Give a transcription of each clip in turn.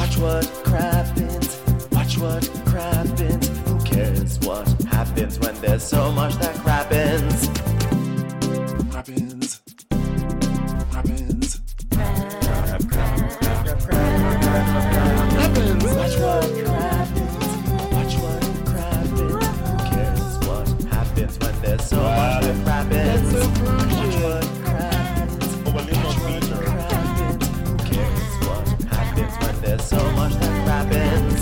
Watch what crappens, watch what crappens. Who cares what happens when there's so much that crappens? Crappens, crappens. Watch what crappens, watch what crappens. Who cares what happens when there's so much that crappens? Watch what crappens, watch what crappens. Who cares what happens when there's so much that crappens?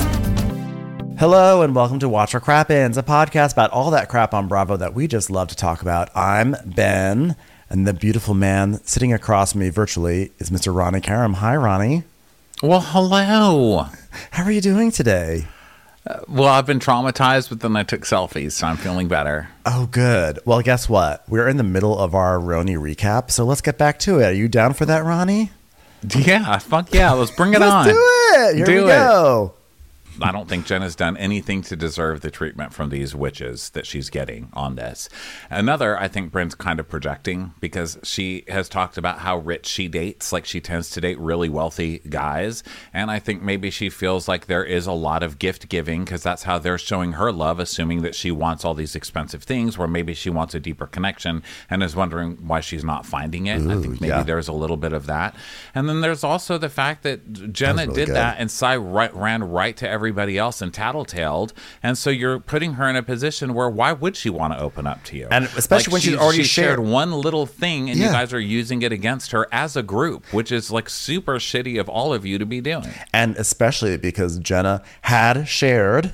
Hello and welcome to Watch What Crappens, a podcast about all that crap on Bravo that we just love to talk about. I'm Ben, and the beautiful man sitting across from me virtually is Mr. Ronnie Karam. Hi, Ronnie. Well, hello. How are you doing today? Well, I've been traumatized, but then I took selfies, so I'm feeling better. Oh, good. Well, guess what? We're in the middle of our Roni recap, so let's get back to it. Are you down for that, Ronnie? Yeah, fuck yeah. Let's bring it on. Let's do it. Here we go. I don't think Jenna's done anything to deserve the treatment from these witches that she's getting on this. Another, I think Bryn's kind of projecting because she has talked about how rich she dates, like she tends to date really wealthy guys. And I think maybe she feels like there is a lot of gift giving because that's how they're showing her love, assuming that she wants all these expensive things where maybe she wants a deeper connection and is wondering why she's not finding it. Ooh, I think maybe there's a little bit of that. And then there's also the fact that Jenna really did good. that and Sai ran right to everybody else and tattletaled, and so you're putting her in a position where why would she want to open up to you? And especially when she's already shared one little thing, and Yeah. you guys are using it against her as a group, which is like super shitty of all of you to be doing. And especially because Jenna had shared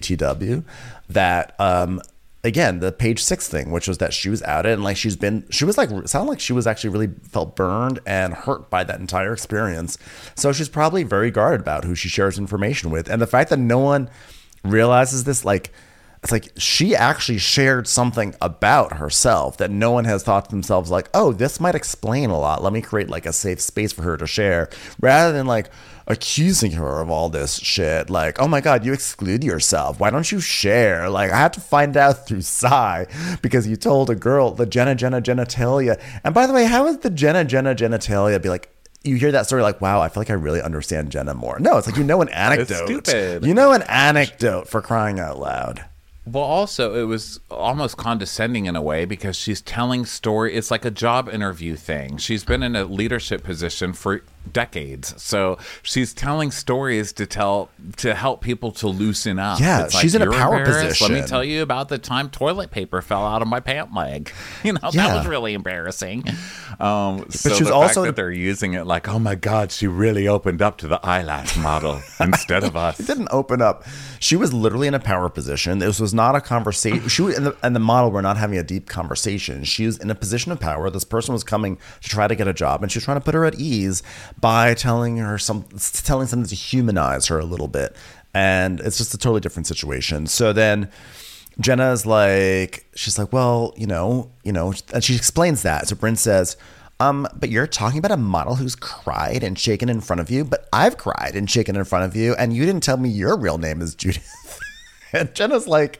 BTW that again, the page 6 thing, which was that she was outed and like she was like, sounded like she was actually really felt burned and hurt by that entire experience. So she's probably very guarded about who she shares information with. And the fact that no one realizes this, like, it's like she actually shared something about herself that no one has thought to themselves like, oh, this might explain a lot. Let me create like a safe space for her to share, rather than like accusing her of all this shit. Like, oh my God, you exclude yourself. Why don't you share? Like, I had to find out through Sai because you told a girl the Jenna genitalia. And by the way, how is the Jenna genitalia be like, you hear that story like, wow, I feel like I really understand Jenna more. No, it's like, you know, an anecdote. It's stupid. You know, an anecdote, for crying out loud. Well, also, it was almost condescending in a way because she's telling story. It's like a job interview thing. She's been in a leadership position for decades, so she's telling stories to help people to loosen up. Yeah, it's like, she's in a "You're power embarrassed? position. Let me tell you about the time toilet paper fell out of my pant leg. You know, Yeah. that was really embarrassing. But So she was the also fact that they're using it like, oh my God, she really opened up to the eyelash model instead of us. It didn't open up. She was literally in a power position. This was not a conversation. She was and the model were not having a deep conversation. She was in a position of power. This person was coming to try to get a job, and she was trying to put her at ease by telling something to humanize her a little bit. And it's just a totally different situation. So then Jenna's like, she's like, well, you know, and she explains that. So Bryn says, but you're talking about a model who's cried and shaken in front of you, but I've cried and shaken in front of you, and you didn't tell me your real name is Judith. And Jenna's like,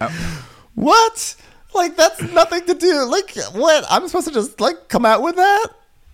what? Like, that's nothing to do. Like, what? I'm supposed to just, like, come out with that?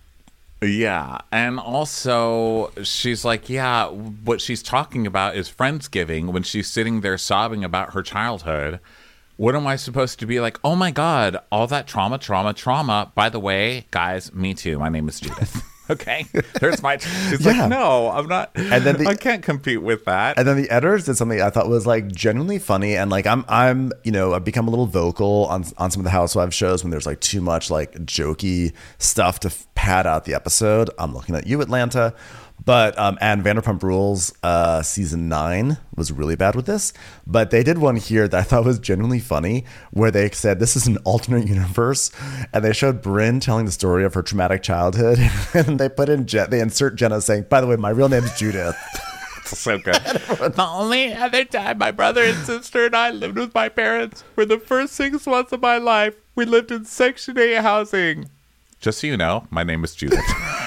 Yeah, and also she's like, yeah, what she's talking about is Friendsgiving when she's sitting there sobbing about her childhood. What am I supposed to be like? Oh my God, all that trauma. By the way, guys, me too. My name is Judith. Okay, there's my. She's Yeah. like, no, I'm not. And then I can't compete with that. And then the editors did something I thought was like genuinely funny, and like I'm I've become a little vocal on some of the Housewives shows when there's like too much like jokey stuff to pad out the episode. I'm looking at you, Atlanta. But and Vanderpump Rules season 9 was really bad with this. But they did one here that I thought was genuinely funny, where they said this is an alternate universe, and they showed Bryn telling the story of her traumatic childhood, and they put in they insert Jenna saying, "By the way, my real name is Judith." So good. The only other time my brother and sister and I lived with my parents for the first 6 months of my life, we lived in Section 8 housing. Just so you know, my name is Judith.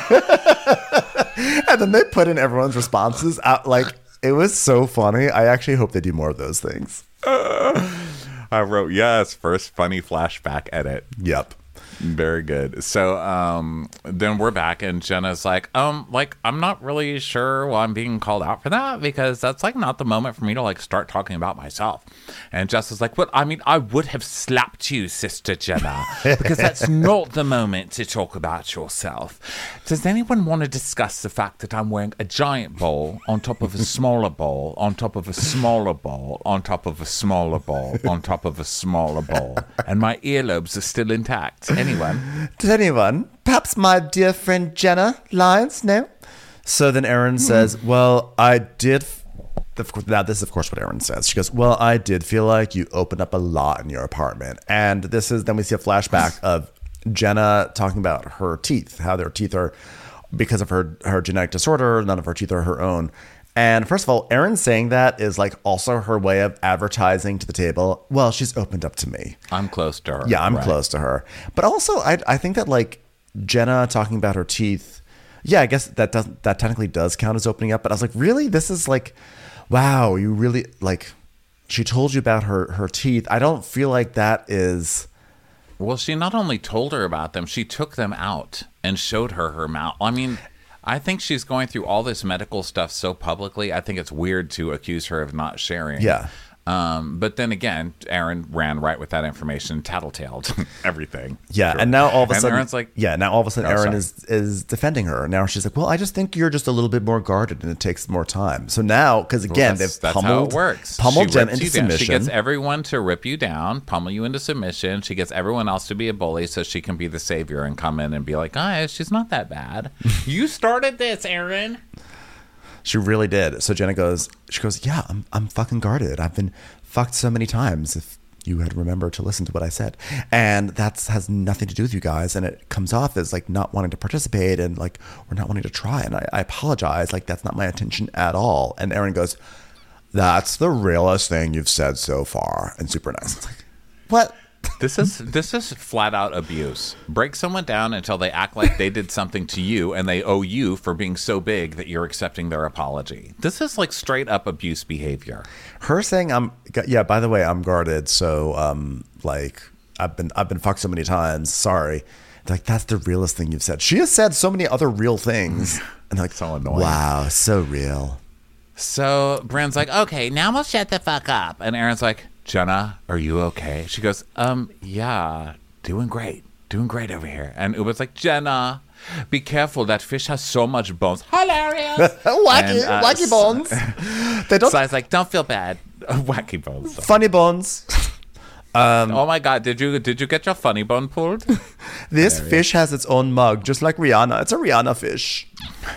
And then they put in everyone's responses out. Like, it was so funny. I actually hope they do more of those things. I wrote, yes, first funny flashback edit. Yep. Very good. So then we're back, and Jenna's like, I'm not really sure why I'm being called out for that, because that's like not the moment for me to like start talking about myself. And Jess is like, well, I mean, I would have slapped you, Sister Jenna, because that's not the moment to talk about yourself. Does anyone want to discuss the fact that I'm wearing a giant bowl on top of a smaller bowl, on top of a smaller bowl, on top of a smaller bowl, on top of a smaller bowl, and my earlobes are still intact? Anyone? Did anyone? Perhaps my dear friend Jenna Lyons? No? So then Erin says, well, I did... Now, this is, of course, what Erin says. She goes, well, I did feel like you opened up a lot in your apartment. And this is... Then we see a flashback of Jenna talking about her teeth, how their teeth are... Because of her genetic disorder, none of her teeth are her own. And first of all, Erin saying that is like also her way of advertising to the table. Well, she's opened up to me. I'm close to her. Yeah, I'm close to her. But also, I think that like Jenna talking about her teeth, yeah, I guess that technically does count as opening up. But I was like, really? This is like, wow, you really like, she told you about her teeth. I don't feel like that is... Well, she not only told her about them, she took them out and showed her mouth. I mean... I think she's going through all this medical stuff so publicly. I think it's weird to accuse her of not sharing. Yeah. But then again, Erin ran right with that information, tattletaled everything. Yeah, sure. And now all of a sudden, Erin's like, now all of a sudden, Erin sorry. is defending her. Now she's like, well, I just think you're just a little bit more guarded, and it takes more time. So now, because again, that's they've how it works. pummeled She Jen rips into you down. submission. She gets everyone to rip you down, pummel you into submission. She gets everyone else to be a bully so she can be the savior and come in and be like, guys, she's not that bad. You started this, Erin. She really did. So Jenna goes, yeah, I'm fucking guarded. I've been fucked so many times, if you had remembered to listen to what I said. And that has nothing to do with you guys. And it comes off as like not wanting to participate and like, we're not wanting to try. And I apologize. Like, that's not my intention at all. And Erin goes, that's the realest thing you've said so far. And super nice. It's like, what? This is flat out abuse. Break someone down until they act like they did something to you and they owe you for being so big that you're accepting their apology. This is like straight up abuse behavior. Her saying, by the way, I'm guarded. So, like, I've been fucked so many times. Sorry. They're like, that's the realest thing you've said. She has said so many other real things. And like, so annoying. Wow, so real. So Bryn's like, okay, now we'll shut the fuck up. And Erin's like, Jenna, are you okay? She goes, yeah, doing great over here. And Uba's like, Jenna, be careful. That fish has so much bones. Hilarious. wacky bones. They don't. So I was like, don't feel bad. Wacky bones. Funny bones. Oh my God, did you get your funny bone pulled? This fish has its own mug, just like Rihanna. It's a Rihanna fish.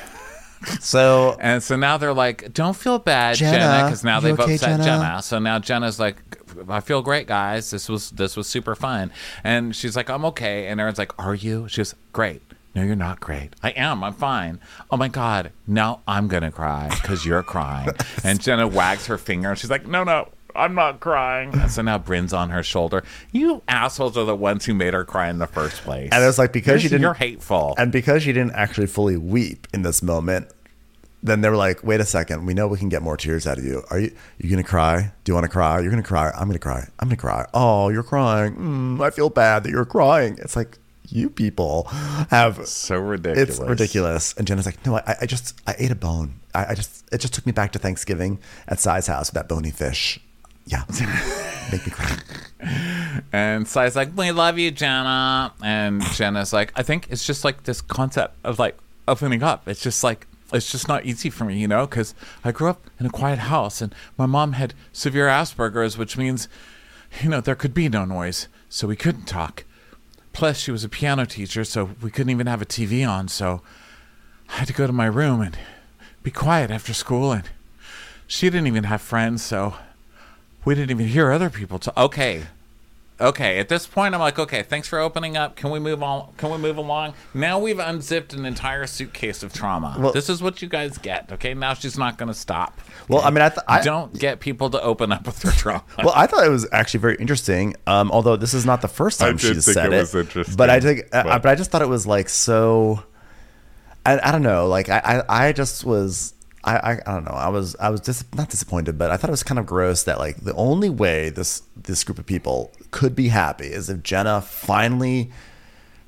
So now they're like, don't feel bad, Jenna, because now they've okay, upset Jenna? Jenna. So now Jenna's like, I feel great, guys. This was super fun. And she's like, I'm okay. And Erin's like, are you? She goes, great. No, you're not great. I am. I'm fine. Oh my God. Now I'm gonna cry because you're crying. And Jenna wags her finger and she's like, no. I'm not crying. And so now Bryn's on her shoulder. You assholes are the ones who made her cry in the first place. And it was like, because you're hateful. And because she didn't actually fully weep in this moment, then they were like, wait a second, we know we can get more tears out of you. Are you gonna cry? Do you want to cry? You're gonna cry. I'm gonna cry. Oh, you're crying. I feel bad that you're crying. It's like, you people have so ridiculous. It's ridiculous. And Jenna's like, no, I ate a bone. It just took me back to Thanksgiving at Sai's house with that bony fish. Yeah. Make me cry. And Sai's like, we love you, Jenna. And Jenna's like, I think it's just like this concept of like opening up. It's just like, it's just not easy for me, because I grew up in a quiet house and my mom had severe Asperger's, which means, there could be no noise. So we couldn't talk. Plus, she was a piano teacher, so we couldn't even have a TV on. So I had to go to my room and be quiet after school. And she didn't even have friends, so we didn't even hear other people talk. Okay. At this point, I'm like, okay, thanks for opening up. Can we move on? Can we move along? Now we've unzipped an entire suitcase of trauma. Well, this is what you guys get. Okay, now she's not going to stop. Well, I mean, I don't get people to open up with their trauma. Well, I thought it was actually very interesting. Although this is not the first time she's said it. But I think, but I just thought it was like so. I don't know. Like I just was. I don't know. I was just not disappointed, but I thought it was kind of gross that like the only way this group of people could be happy is if Jenna finally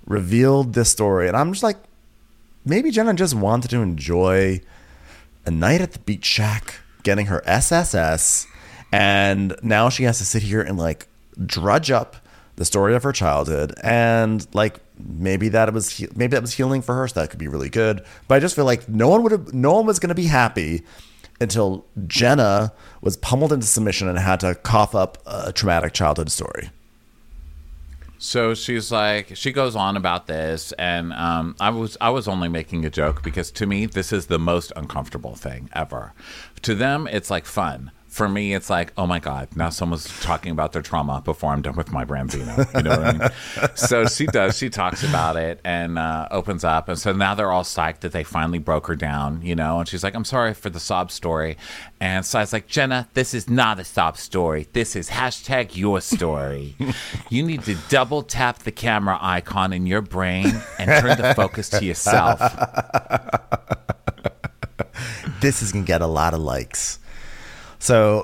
revealed this story. And I'm just like, maybe Jenna just wanted to enjoy a night at the beach shack, getting her SSS. And now she has to sit here and like drudge up the story of her childhood. And like, maybe that was healing for her. So that could be really good. But I just feel like no one was going to be happy until Jenna was pummeled into submission and had to cough up a traumatic childhood story. So she's like, she goes on about this, and I was only making a joke because to me this is the most uncomfortable thing ever. To them, it's like fun. For me, it's like, oh my God, now someone's talking about their trauma before I'm done with my Branzino. You know what I mean? So she talks about it and opens up. And so now they're all psyched that they finally broke her down, you know? And she's like, I'm sorry for the sob story. And Sai's like, Jenna, this is not a sob story. This is hashtag your story. You need to double tap the camera icon in your brain and turn the focus to yourself. This is going to get a lot of likes. So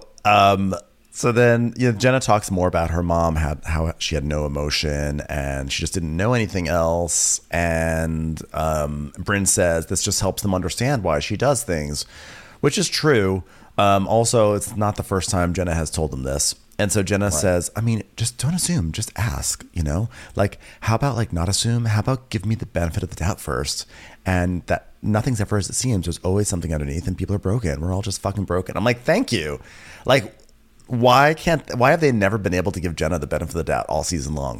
then Jenna talks more about her mom, how she had no emotion and she just didn't know anything else. And Brynn says this just helps them understand why she does things, which is true. Also, it's not the first time Jenna has told them this. And so Jenna says, I mean, just don't assume, just ask, you know, like, how about like not assume? How about give me the benefit of the doubt first? And that nothing's ever as it seems. There's always something underneath and people are broken. We're all just fucking broken. I'm like, thank you. Like, why have they never been able to give Jenna the benefit of the doubt all season long?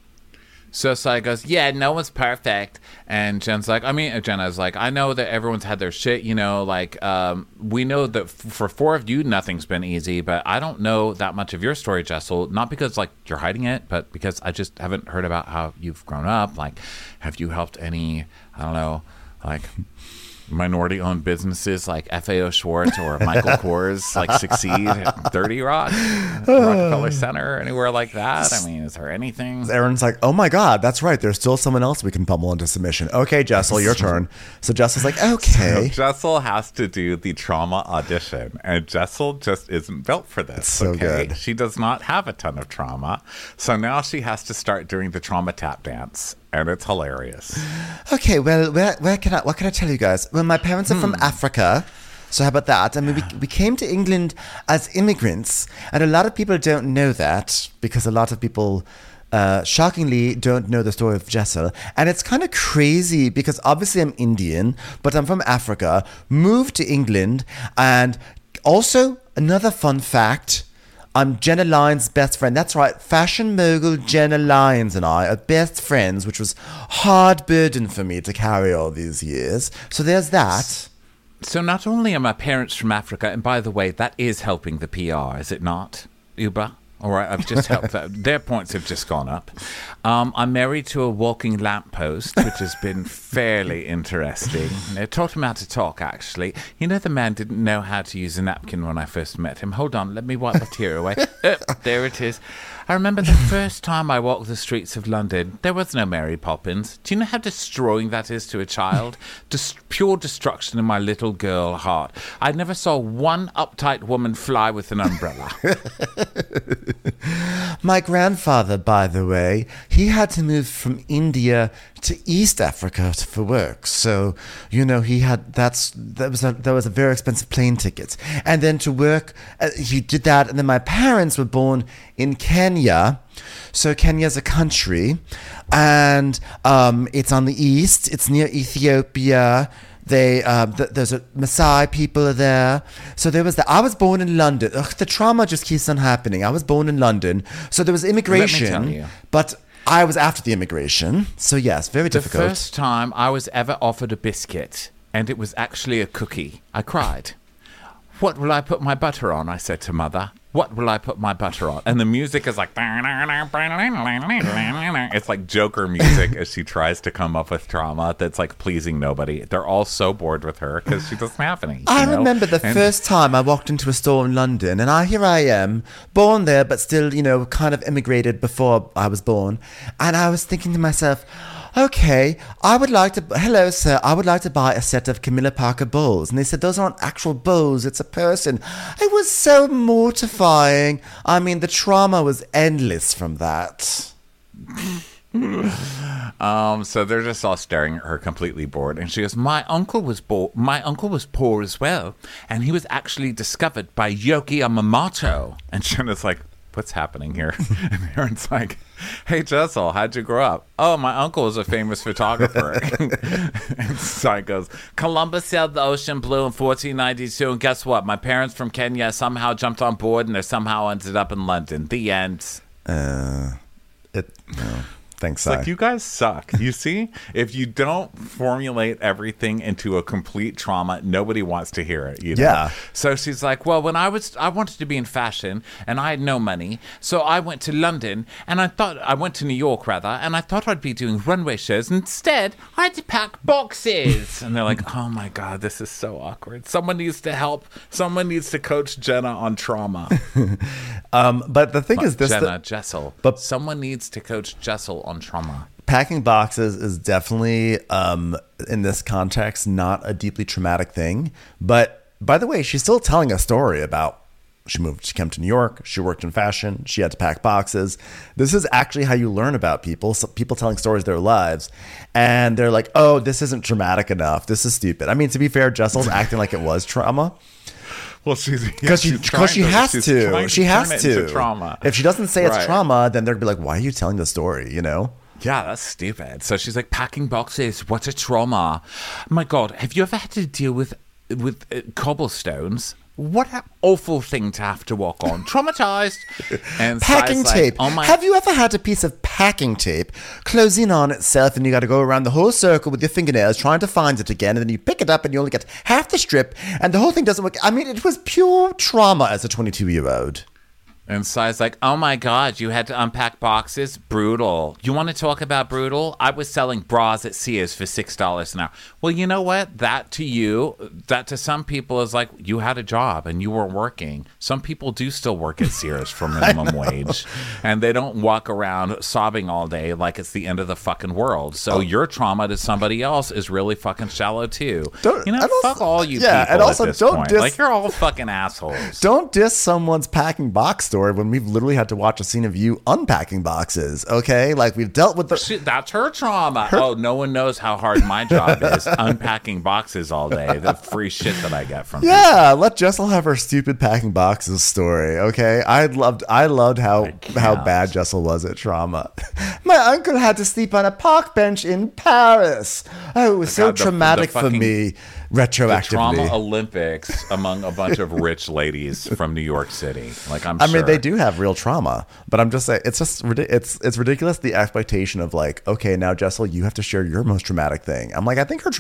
So Sai goes, yeah, no one's perfect. And Jenna's like, I know that everyone's had their shit, you know, like, we know that for four of you, nothing's been easy, but I don't know that much of your story, Jessel, not because like you're hiding it, but because I just haven't heard about how you've grown up. Like, have you helped any, I don't know, like minority-owned businesses like FAO Schwartz or Michael Kors like succeed at 30 Rock, Rockefeller Center, anywhere like that? I mean, is there anything? Aaron's like, oh my God, that's right. There's still someone else we can pummel into submission. Okay, Jessel, your turn. So Jessel's like, okay. So Jessel has to do the trauma audition, and Jessel just isn't built for this. It's so good. She does not have a ton of trauma, so now she has to start doing the trauma tap dance. And it's hilarious. Okay, well, what can I tell you guys? Well, my parents are from Africa, so how about that? I mean, we came to England as immigrants, and a lot of people don't know that because a lot of people, shockingly, don't know the story of Jessel. And it's kind of crazy because obviously I'm Indian, but I'm from Africa, moved to England, and also another fun fact, I'm Jenna Lyons' best friend. That's right. Fashion mogul Jenna Lyons and I are best friends, which was hard burden for me to carry all these years. So there's that. So not only are my parents from Africa, and by the way, that is helping the PR, is it not, Uber? All right, I've just helped. Their points have just gone up. I'm married to a walking lamppost, which has been fairly interesting. I taught him how to talk, actually. You know, the man didn't know how to use a napkin when I first met him. Hold on, let me wipe my tear away. There it is. I remember the first time I walked the streets of London, there was no Mary Poppins. Do you know how destroying that is to a child? Pure destruction in my little girl heart. I never saw one uptight woman fly with an umbrella. My grandfather, by the way, he had to move from India to East Africa for work. So, you know, that was a very expensive plane ticket. And then to work, he did that. And then my parents were born in Kenya. So Kenya's a country, and it's on the east. It's near Ethiopia. There's a Maasai people are there. So there was that. I was born in London. Ugh, the trauma just keeps on happening. I was born in London. So there was immigration. Let me tell you. But I was after the immigration. So yes, very difficult. The first time I was ever offered a biscuit, and it was actually a cookie, I cried. What will I put my butter on? I said to Mother. What will I put my butter on? And the music is like, it's like Joker music as she tries to come up with trauma that's like pleasing nobody. They're all so bored with her because she doesn't have any. I remember the first time I walked into a store in London, and here I am, born there, but still, you know, kind of immigrated before I was born. And I was thinking to myself, okay, hello, sir, I would like to buy a set of Camilla Parker bows. And they said, those aren't actual bows, it's a person. It was so mortifying. I mean, the trauma was endless from that. So they're just all staring at her, completely bored. And she goes, "My uncle was poor as well, and he was actually discovered by Yogi Yamamoto." And Jenna's like, "What's happening here?" And Aaron's like, "Hey, Jessel, how'd you grow up?" "Oh, my uncle was a famous photographer." And Sai goes, "Columbus sailed the ocean blue in 1492, and guess what? My parents from Kenya somehow jumped on board, and they somehow ended up in London." The end. Thanks, It's like, you guys suck. You see? If you don't formulate everything into a complete trauma, nobody wants to hear it. You know? Yeah. So she's like, "Well, when I wanted to be in fashion and I had no money. So I went to London and I went to New York rather, and I thought I'd be doing runway shows. Instead, I had to pack boxes." And they're like, "Oh my God, this is so awkward. Someone needs to help. Someone needs to coach Jenna on trauma." But the thing is this, Jessel. But someone needs to coach Jessel on trauma. packing boxes is definitely, in this context, not a deeply traumatic thing. But by the way, she's still telling a story about she came to New York, she worked in fashion, she had to pack boxes. This is actually how you learn about people. So people telling stories of their lives. And they're like, "Oh, this isn't traumatic enough. This is stupid." I mean, to be fair, Jessel's acting like it was trauma. Well, she has to. She has to. Trauma. If she doesn't say it's trauma, then they're gonna be like, "Why are you telling the story?" You know? Yeah, that's stupid. So she's like, "Packing boxes. What's a trauma? My God, have you ever had to deal with cobblestones? What an awful thing to have to walk on. Traumatized." And Packing Sai's tape. Like, Have you ever had a piece of packing tape close in on itself and you got to go around the whole circle with your fingernails trying to find it again, and then you pick it up and you only get half the strip and the whole thing doesn't work? I mean, it was pure trauma as a 22-year-old. And Sai's like, "Oh my God, you had to unpack boxes? Brutal. You want to talk about brutal? I was selling bras at Sears for $6 an hour." Well, you know what? That to some people is like, you had a job and you were working. Some people do still work at Sears for minimum wage, and they don't walk around sobbing all day like it's the end of the fucking world. So your trauma to somebody else is really fucking shallow too. Fuck all you people and also at this don't point. Like, you're all fucking assholes. Don't diss someone's packing box story when we've literally had to watch a scene of you unpacking boxes, okay? Like, we've dealt with that's her trauma. Oh, no one knows how hard my job is, unpacking boxes all day. The free shit that I get from people. Let Jessel have her stupid packing boxes story, okay? I loved how bad Jessel was at trauma. "My uncle had to sleep on a park bench in Paris. Oh, it was so traumatic for me." Retroactively. The Trauma Olympics among a bunch of rich ladies from New York City. Like, I mean, they do have real trauma, but I'm just saying, it's ridiculous, the expectation of like, okay, now Jessel, you have to share your most traumatic thing. I'm like, I think her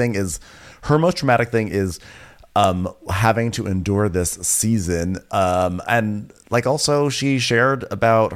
most traumatic thing is having to endure this season, and like, also she shared about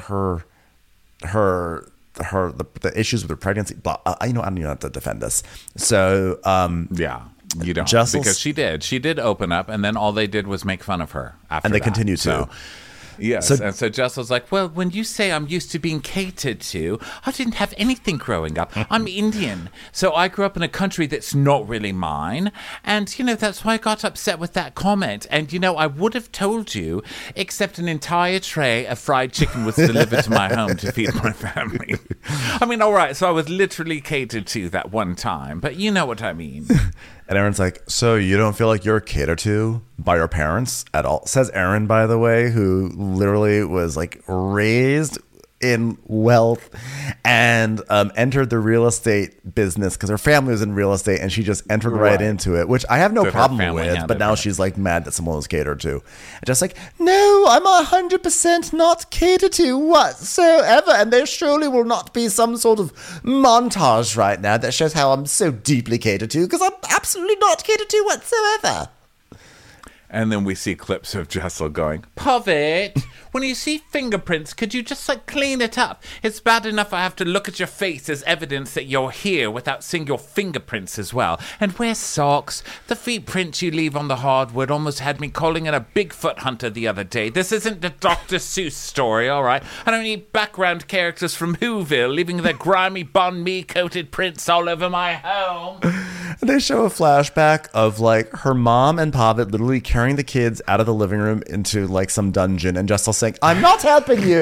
the issues with her pregnancy. But I don't even have to defend this. So yeah. You don't, Jessel's, because she did open up, and then all they did was make fun of her after and they that. continue to. So, yes, and so Jessel's like, "Well, when you say I'm used to being catered to, I didn't have anything growing up. I'm Indian, so I grew up in a country that's not really mine, and that's why I got upset with that comment. And I would have told you, except an entire tray of fried chicken was delivered to my home to feed my family. I mean, all right, so I was literally catered to that one time, but you know what I mean." And Aaron's like, "So you don't feel like you're catered to by your parents at all?" Says Aaron, by the way, who literally was like raised in wealth and entered the real estate business because her family was in real estate, and she just entered right into it, which I have no problem with. But now she's like mad that someone was catered to. And just like, "No, I'm 100% not catered to whatsoever, and there surely will not be some sort of montage right now that shows how I'm so deeply catered to, because I'm absolutely not catered to whatsoever." And then we see clips of Jessel going, "Povet, when you see fingerprints, could you just clean it up? It's bad enough I have to look at your face as evidence that you're here without seeing your fingerprints as well. And wear socks. The feet prints you leave on the hardwood almost had me calling in a Bigfoot hunter the other day. This isn't the Dr. Seuss story, all right? I don't need background characters from Whoville leaving their grimy banh mi coated prints all over my home." And they show a flashback of like her mom and Pavet literally carrying the kids out of the living room into like some dungeon, and Jessel saying, "I'm not helping you."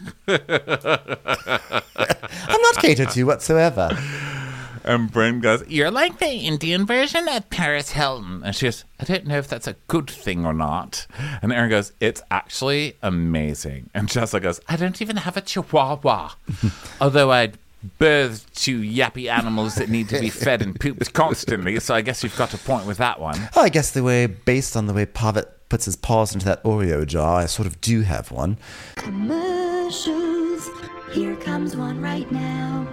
I'm not catered to whatsoever. And Bryn goes, "You're like the Indian version of Paris Hilton." And she goes, "I don't know if that's a good thing or not." And Erin goes, "It's actually amazing." And Jessica goes, "I don't even have a chihuahua. Although I birthed two yappy animals that need to be fed and pooped constantly. So I guess you've got a point with that one." Oh, I guess based on the way Pavitt puts his paws into that Oreo jar, I sort of do have one. Commercials. Here comes one right now.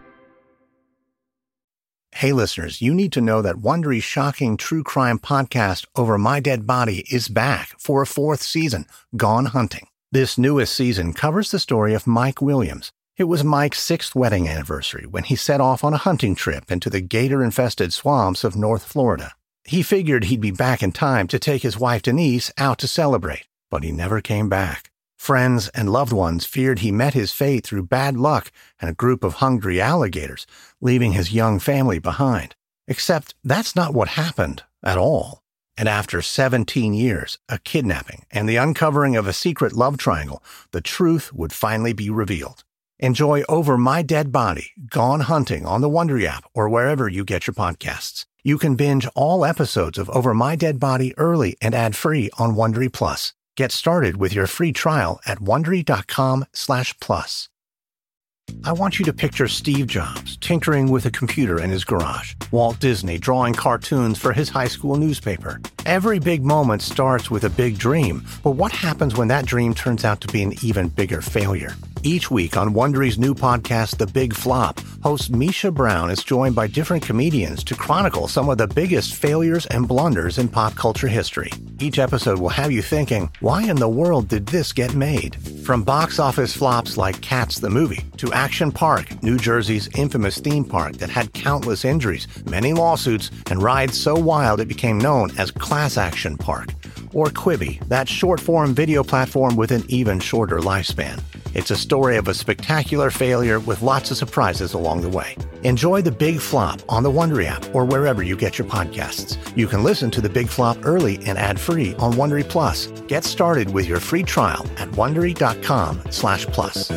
Hey listeners, you need to know that Wondery's shocking true crime podcast, Over My Dead Body, is back for a 4th season, Gone Hunting. This newest season covers the story of Mike Williams. It was Mike's 6th wedding anniversary when he set off on a hunting trip into the gator-infested swamps of North Florida. He figured he'd be back in time to take his wife Denise out to celebrate, but he never came back. Friends and loved ones feared he met his fate through bad luck and a group of hungry alligators, leaving his young family behind. Except that's not what happened at all. And after 17 years, a kidnapping, and the uncovering of a secret love triangle, the truth would finally be revealed. Enjoy Over My Dead Body, Gone Hunting on the Wondery app or wherever you get your podcasts. You can binge all episodes of Over My Dead Body early and ad-free on Wondery Plus. Get started with your free trial at Wondery.com/plus. I want you to picture Steve Jobs tinkering with a computer in his garage, Walt Disney drawing cartoons for his high school newspaper. Every big moment starts with a big dream, but what happens when that dream turns out to be an even bigger failure? Each week on Wondery's new podcast, The Big Flop, host Misha Brown is joined by different comedians to chronicle some of the biggest failures and blunders in pop culture history. Each episode will have you thinking, why in the world did this get made? From box office flops like Cats the movie, to Action Park, New Jersey's infamous theme park that had countless injuries, many lawsuits, and rides so wild it became known as Class Action Park. Or Quibi, that short-form video platform with an even shorter lifespan. It's a story of a spectacular failure with lots of surprises along the way. Enjoy The Big Flop on the Wondery app or wherever you get your podcasts. You can listen to The Big Flop early and ad-free on Wondery Plus. Get started with your free trial at Wondery.com/plus.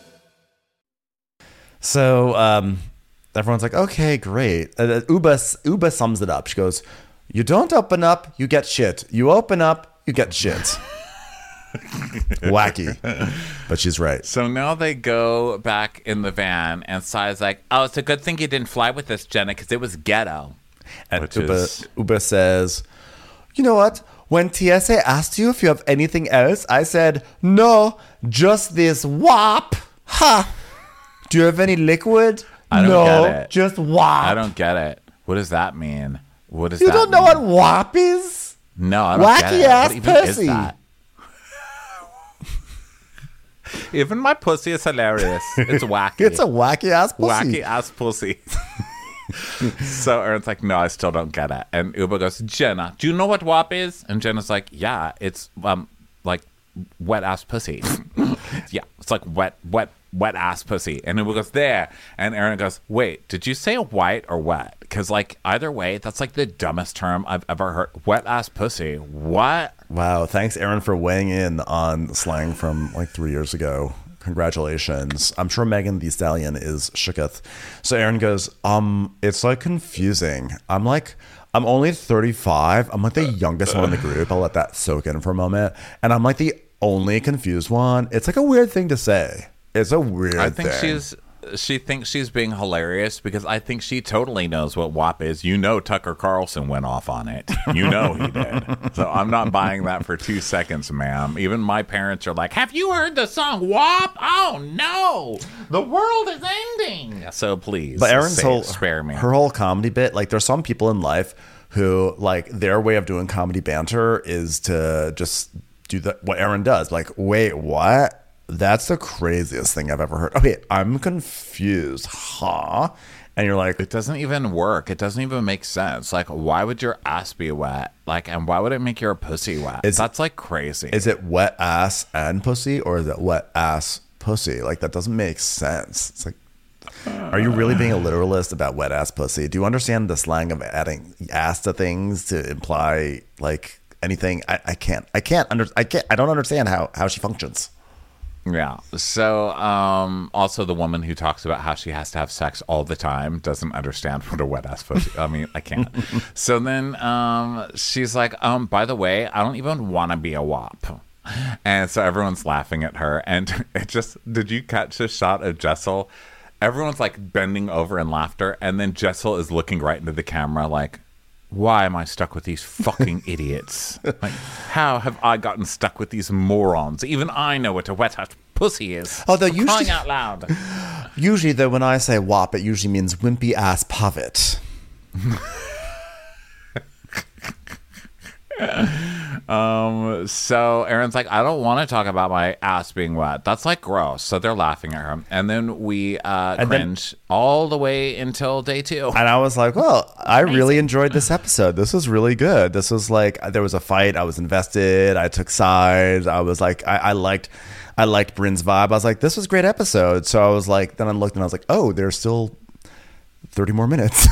So everyone's like, okay, great. Uba sums it up. She goes, "You don't open up, you get shit. You open up, you get shit." Wacky, but she's right. So now they go back in the van, and Sai's like, "Oh, it's a good thing you didn't fly with us, Jenna, because it was ghetto." And Uba says, "You know what? When TSA asked you if you have anything else, I said, no, just this WAP. Ha! Do you have any liquid? I don't no, get it. Just WAP. I don't get it. What does that mean? What does You that don't know mean? what WAP is? No, I don't Wacky get it. ass What even pussy. is that? Even my pussy is hilarious. It's wacky. It's a wacky ass pussy. Wacky ass pussy. So Erin's like, "No, I still don't get it." And Uba goes, "Jenna, do you know what WAP is?" And Jenna's like, "Yeah, it's like wet ass pussy." Yeah, it's like wet ass pussy. And Uba goes, "There." And Erin goes, "Wait, did you say white or wet? Because like either way, that's like the dumbest term I've ever heard. Wet ass pussy. What?" Wow, thanks, Erin, for weighing in on slang from like 3 years ago. Congratulations. I'm sure Megan Thee Stallion is shooketh. So Erin goes, it's like confusing. I'm only 35. I'm like the youngest one in the group. I'll let that soak in for a moment. And I'm like the only confused one. It's like a weird thing to say. It's a weird thing. I think she thinks she's being hilarious because I think she totally knows what WAP is. You know, Tucker Carlson went off on it. You know he did. So I'm not buying that for 2 seconds, ma'am. Even my parents are like, "Have you heard the song WAP? Oh no, the world is ending." So please, But Erin's spare me. her whole comedy bit, like there's some people in life who like their way of doing comedy banter is to just do what Erin does. Like, wait, what? That's the craziest thing I've ever heard. Okay, I'm confused. Huh? And you're like, It doesn't even work. It doesn't even make sense. Like, why would your ass be wet? Like, and why would it make your pussy wet? That's like crazy. is it wet ass and pussy, or is it wet ass pussy? Like, that doesn't make sense. It's like, are you really being a literalist about wet ass pussy? Do you understand the slang of adding ass to things to imply like anything? I don't understand how she functions. Yeah. So, also the woman who talks about how she has to have sex all the time doesn't understand what a wet ass pussy. I mean, I can't. So then, she's like, by the way, I don't even want to be a WAP. And so everyone's laughing at her. And it just, did you catch a shot of Jessel? Everyone's like bending over in laughter. And then Jessel is looking right into the camera like, why am I stuck with these fucking idiots? Like, how have I gotten stuck with these morons? Even I know what a wet ass pussy is. Although For crying out loud. Usually, though, when I say WAP, it usually means wimpy ass povet. So Erin's like, I don't want to talk about my ass being wet. That's like gross. So they're laughing at her. And then we cringe all the way until day 2. And I was like, well, I really enjoyed this episode. This was really good. This was like, there was a fight. I was invested. I took sides. I was like, I liked Bryn's vibe. I was like, this was a great episode. So I was like, then I looked and I was like, oh, there's still 30 more minutes.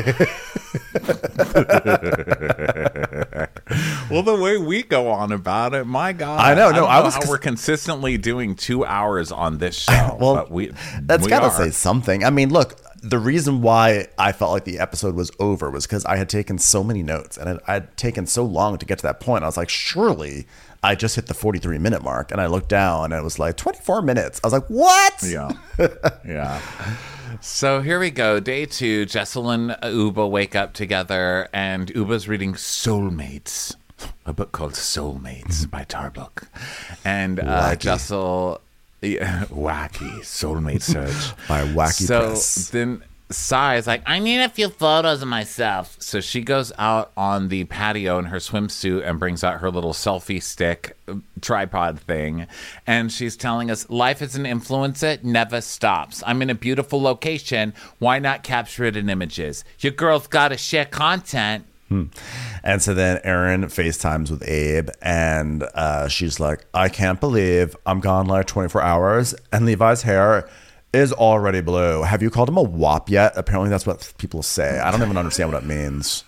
Well, the way we go on about it, my God. I know. No, I was how we're consistently doing 2 hours on this show. Well, but that's we got to are. say something. I mean, look, the reason why I felt like the episode was over was because I had taken so many notes and I'd taken so long to get to that point. I was like, surely I just hit the 43-minute mark. And I looked down and it was like 24 minutes. I was like, what? Yeah. Yeah. So here we go. Day 2, Jessel and Uba wake up together, and Uba's reading Soulmates, a book called Soulmates by Tarbook. And Jessel, wacky Soulmate Search By Wacky Press. So then Sai is like, I need a few photos of myself. So she goes out on the patio in her swimsuit and brings out her little selfie stick tripod thing. And she's telling us, life as an influencer never stops. I'm in a beautiful location. Why not capture it in images? Your girl's got to share content. And so then Erin FaceTimes with Abe, and she's like, I can't believe I'm gone like 24 hours, and Levi's hair is already blue. Have you called him a WAP yet? Apparently that's what people say. I don't even understand what it means.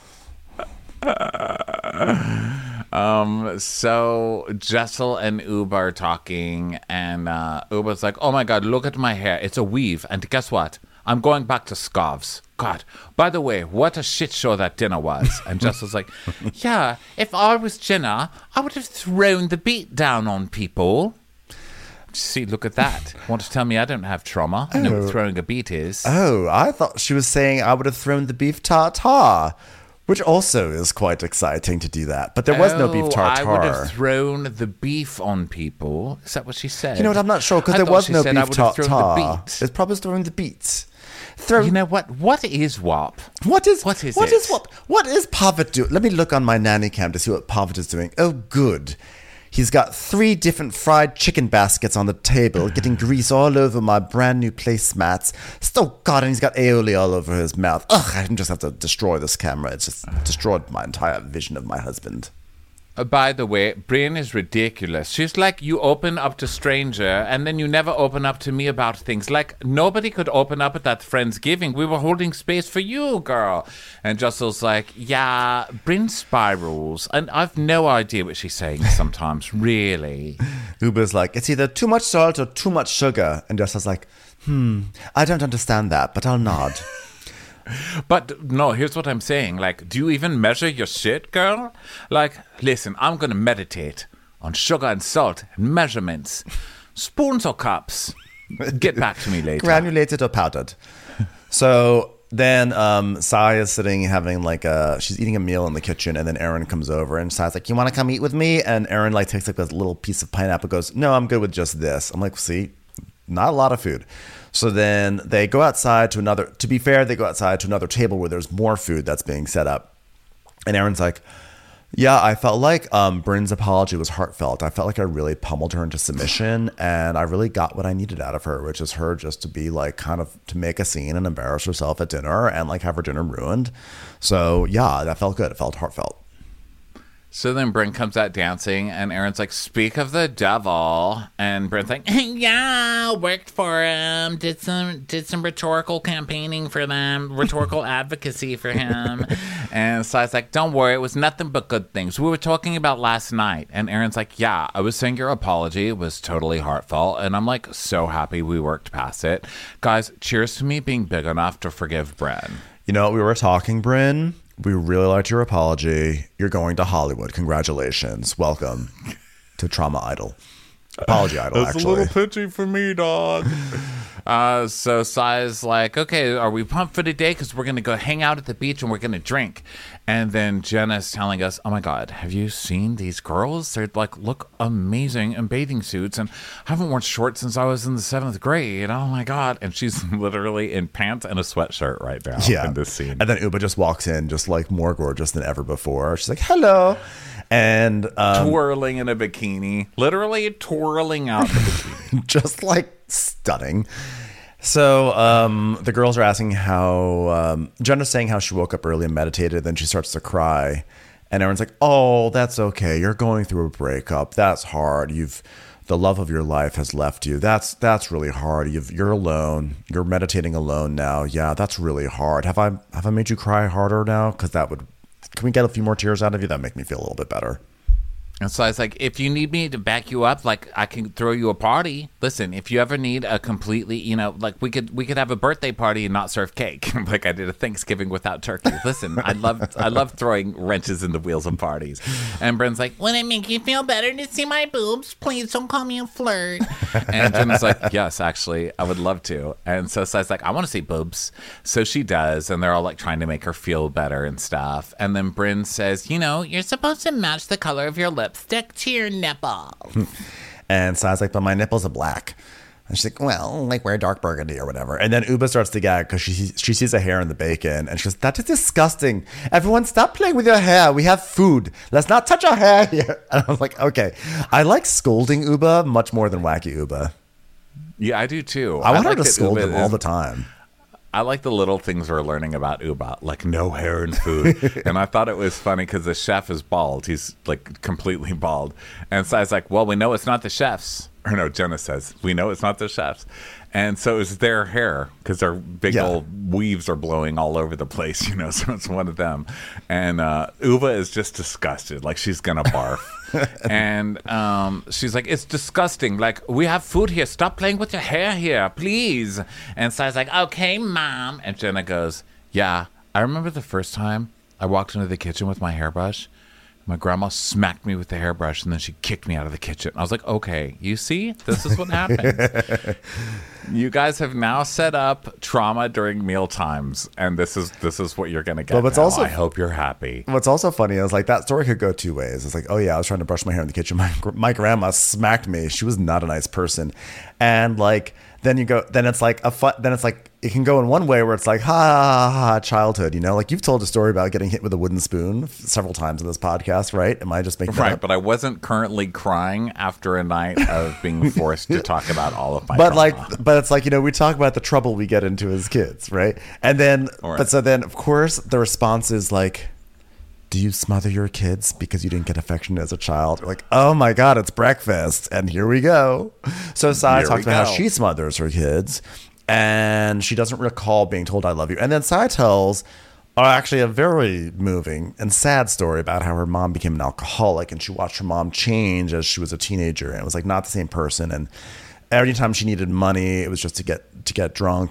So Jessel and Uba are talking, and Uba's like, oh my God, look at my hair. It's a weave. And guess what? I'm going back to scarves. God, by the way, what a shit show that dinner was. And Jessel's like, yeah, if I was Jenna, I would have thrown the beat down on people. See, look at that. Want to tell me I don't have trauma? I know what throwing a beat is. Oh, I thought she was saying I would have thrown the beef tartare, which also is quite exciting to do that. But there was no beef tartare. I would have thrown the beef on people. Is that what she said? You know what? I'm not sure because I there thought was she no said beef I would have thrown the tartare. beat. It's probably throwing the beats. You know what? What is WAP? What is it? WAP? What is Pavitt doing? Let me look on my nanny cam to see what Pavitt is doing. Oh, good. He's got 3 different fried chicken baskets on the table, getting grease all over my brand new placemats. Oh, God, and he's got aioli all over his mouth. Ugh, I just have to destroy this camera. It's just destroyed my entire vision of my husband. By the way, Brienne is ridiculous. She's like, you open up to stranger, and then you never open up to me about things. Like, nobody could open up at that Friendsgiving. We were holding space for you, girl. And Jessel's like, yeah, Brienne spirals. And I've no idea what she's saying sometimes, really. Uber's like, it's either too much salt or too much sugar. And Jessel's like, I don't understand that, but I'll nod. But no, here's what I'm saying. Like, do you even measure your shit, girl? Like, listen, I'm going to meditate on sugar and salt and measurements. Spoons or cups? Get back to me later. Granulated or powdered. So then Sai is sitting having like she's eating a meal in the kitchen, and then Erin comes over and Sai's like, you want to come eat with me? And Erin like takes like a little piece of pineapple, goes, no, I'm good with just this. I'm like, see, not a lot of food. So then they go outside to another, to be fair, they go outside to another table where there's more food that's being set up. And Erin's like, yeah, I felt like Bryn's apology was heartfelt. I felt like I really pummeled her into submission, and I really got what I needed out of her, which is her just to be like kind of to make a scene and embarrass herself at dinner and like have her dinner ruined. So yeah, that felt good. It felt heartfelt. So then Bryn comes out dancing, and Aaron's like, speak of the devil. And Bryn's like, yeah, worked for him, did some rhetorical campaigning for them, rhetorical advocacy for him. And Sai's like, don't worry, it was nothing but good things. We were talking about last night. And Aaron's like, yeah, I was saying your apology was totally heartfelt. And I'm like, so happy we worked past it. Guys, cheers to me being big enough to forgive Bryn. You know, we were talking, Bryn. We really liked your apology. You're going to Hollywood. Congratulations. Welcome to Trauma Idol. Apology Idol, That's actually. a little pitchy for me, dog. So Sai's like, okay, are we pumped for today? Because we're going to go hang out at the beach and we're going to drink. And then Jenna's telling us, oh my God, have you seen these girls? They're like, look amazing in bathing suits. And I haven't worn shorts since I was in the 7th grade. Oh my God. And she's literally in pants and a sweatshirt right now in this scene. And then Uba just walks in just like more gorgeous than ever before. She's like, hello. And twirling in a bikini, literally twirling out the bikini. just like stunning. So the girls are asking how Jenna's saying how she woke up early and meditated, then she starts to cry, and everyone's like, oh, that's okay, you're going through a breakup, that's hard, the love of your life has left you, that's really hard, you're alone, you're meditating alone now, yeah, that's really hard. Have I made you cry harder now? Because can we get a few more tears out of you? That'd make me feel a little bit better. And so I was like, if you need me to back you up, like I can throw you a party. Listen, if you ever need a completely, like we could have a birthday party and not serve cake, like I did a Thanksgiving without turkey. Listen, I love throwing wrenches in the wheels of parties. And Bryn's like, would it make you feel better to see my boobs? Please don't call me a flirt. And Jenna's like, yes, actually, I would love to. And so Sai's like, I want to see boobs. So she does, and they're all like trying to make her feel better and stuff. And then Bryn says, you're supposed to match the color of your lipstick to your nipple. And Sai's like, but my nipples are black. And she's like, well, like wear dark burgundy or whatever. And then Uba starts to gag because she sees a hair in the bacon. And she goes, that is disgusting. Everyone stop playing with your hair. We have food. Let's not touch our hair here. And I was like, okay. I like scolding Uba much more than wacky Uba. Yeah, I do too. I want her to scold him all the time. I like the little things we're learning about Uba, like no hair in food. And I thought it was funny because the chef is bald. He's like completely bald. And Sai's like, well, we know it's not the chef's. Or no, Jenna says, we know it's not the chef's. And so it's their hair because their big old weaves are blowing all over the place, so it's one of them. And Uba is just disgusted, like she's going to barf. And she's like, it's disgusting. Like, we have food here. Stop playing with your hair here, please. And Sai's like, okay, Mom. And Jenna goes, yeah, I remember the first time I walked into the kitchen with my hairbrush. My grandma smacked me with the hairbrush, and then she kicked me out of the kitchen. I was like, okay, you see? This is what happens. You guys have now set up trauma during meal times, and this is what you're going to get. But also, I hope you're happy. What's also funny is like that story could go two ways. It's like, oh yeah, I was trying to brush my hair in the kitchen. My grandma smacked me. She was not a nice person. And like, then it's like it can go in one way where it's like, ha, ha, ha, ha, childhood, like you've told a story about getting hit with a wooden spoon several times in this podcast, right? Am I just making that up? But I wasn't currently crying after a night of being forced to talk about all of my trauma. But it's like, we talk about the trouble we get into as kids, right? And then, so then of course the response is like, do you smother your kids because you didn't get affection as a child? You're like, oh my God, it's breakfast. And here we go. So Sai talks about how she smothers her kids and she doesn't recall being told I love you. And then Sai tells actually a very moving and sad story about how her mom became an alcoholic and she watched her mom change as she was a teenager. And it was like not the same person. And every time she needed money, it was just to get drunk.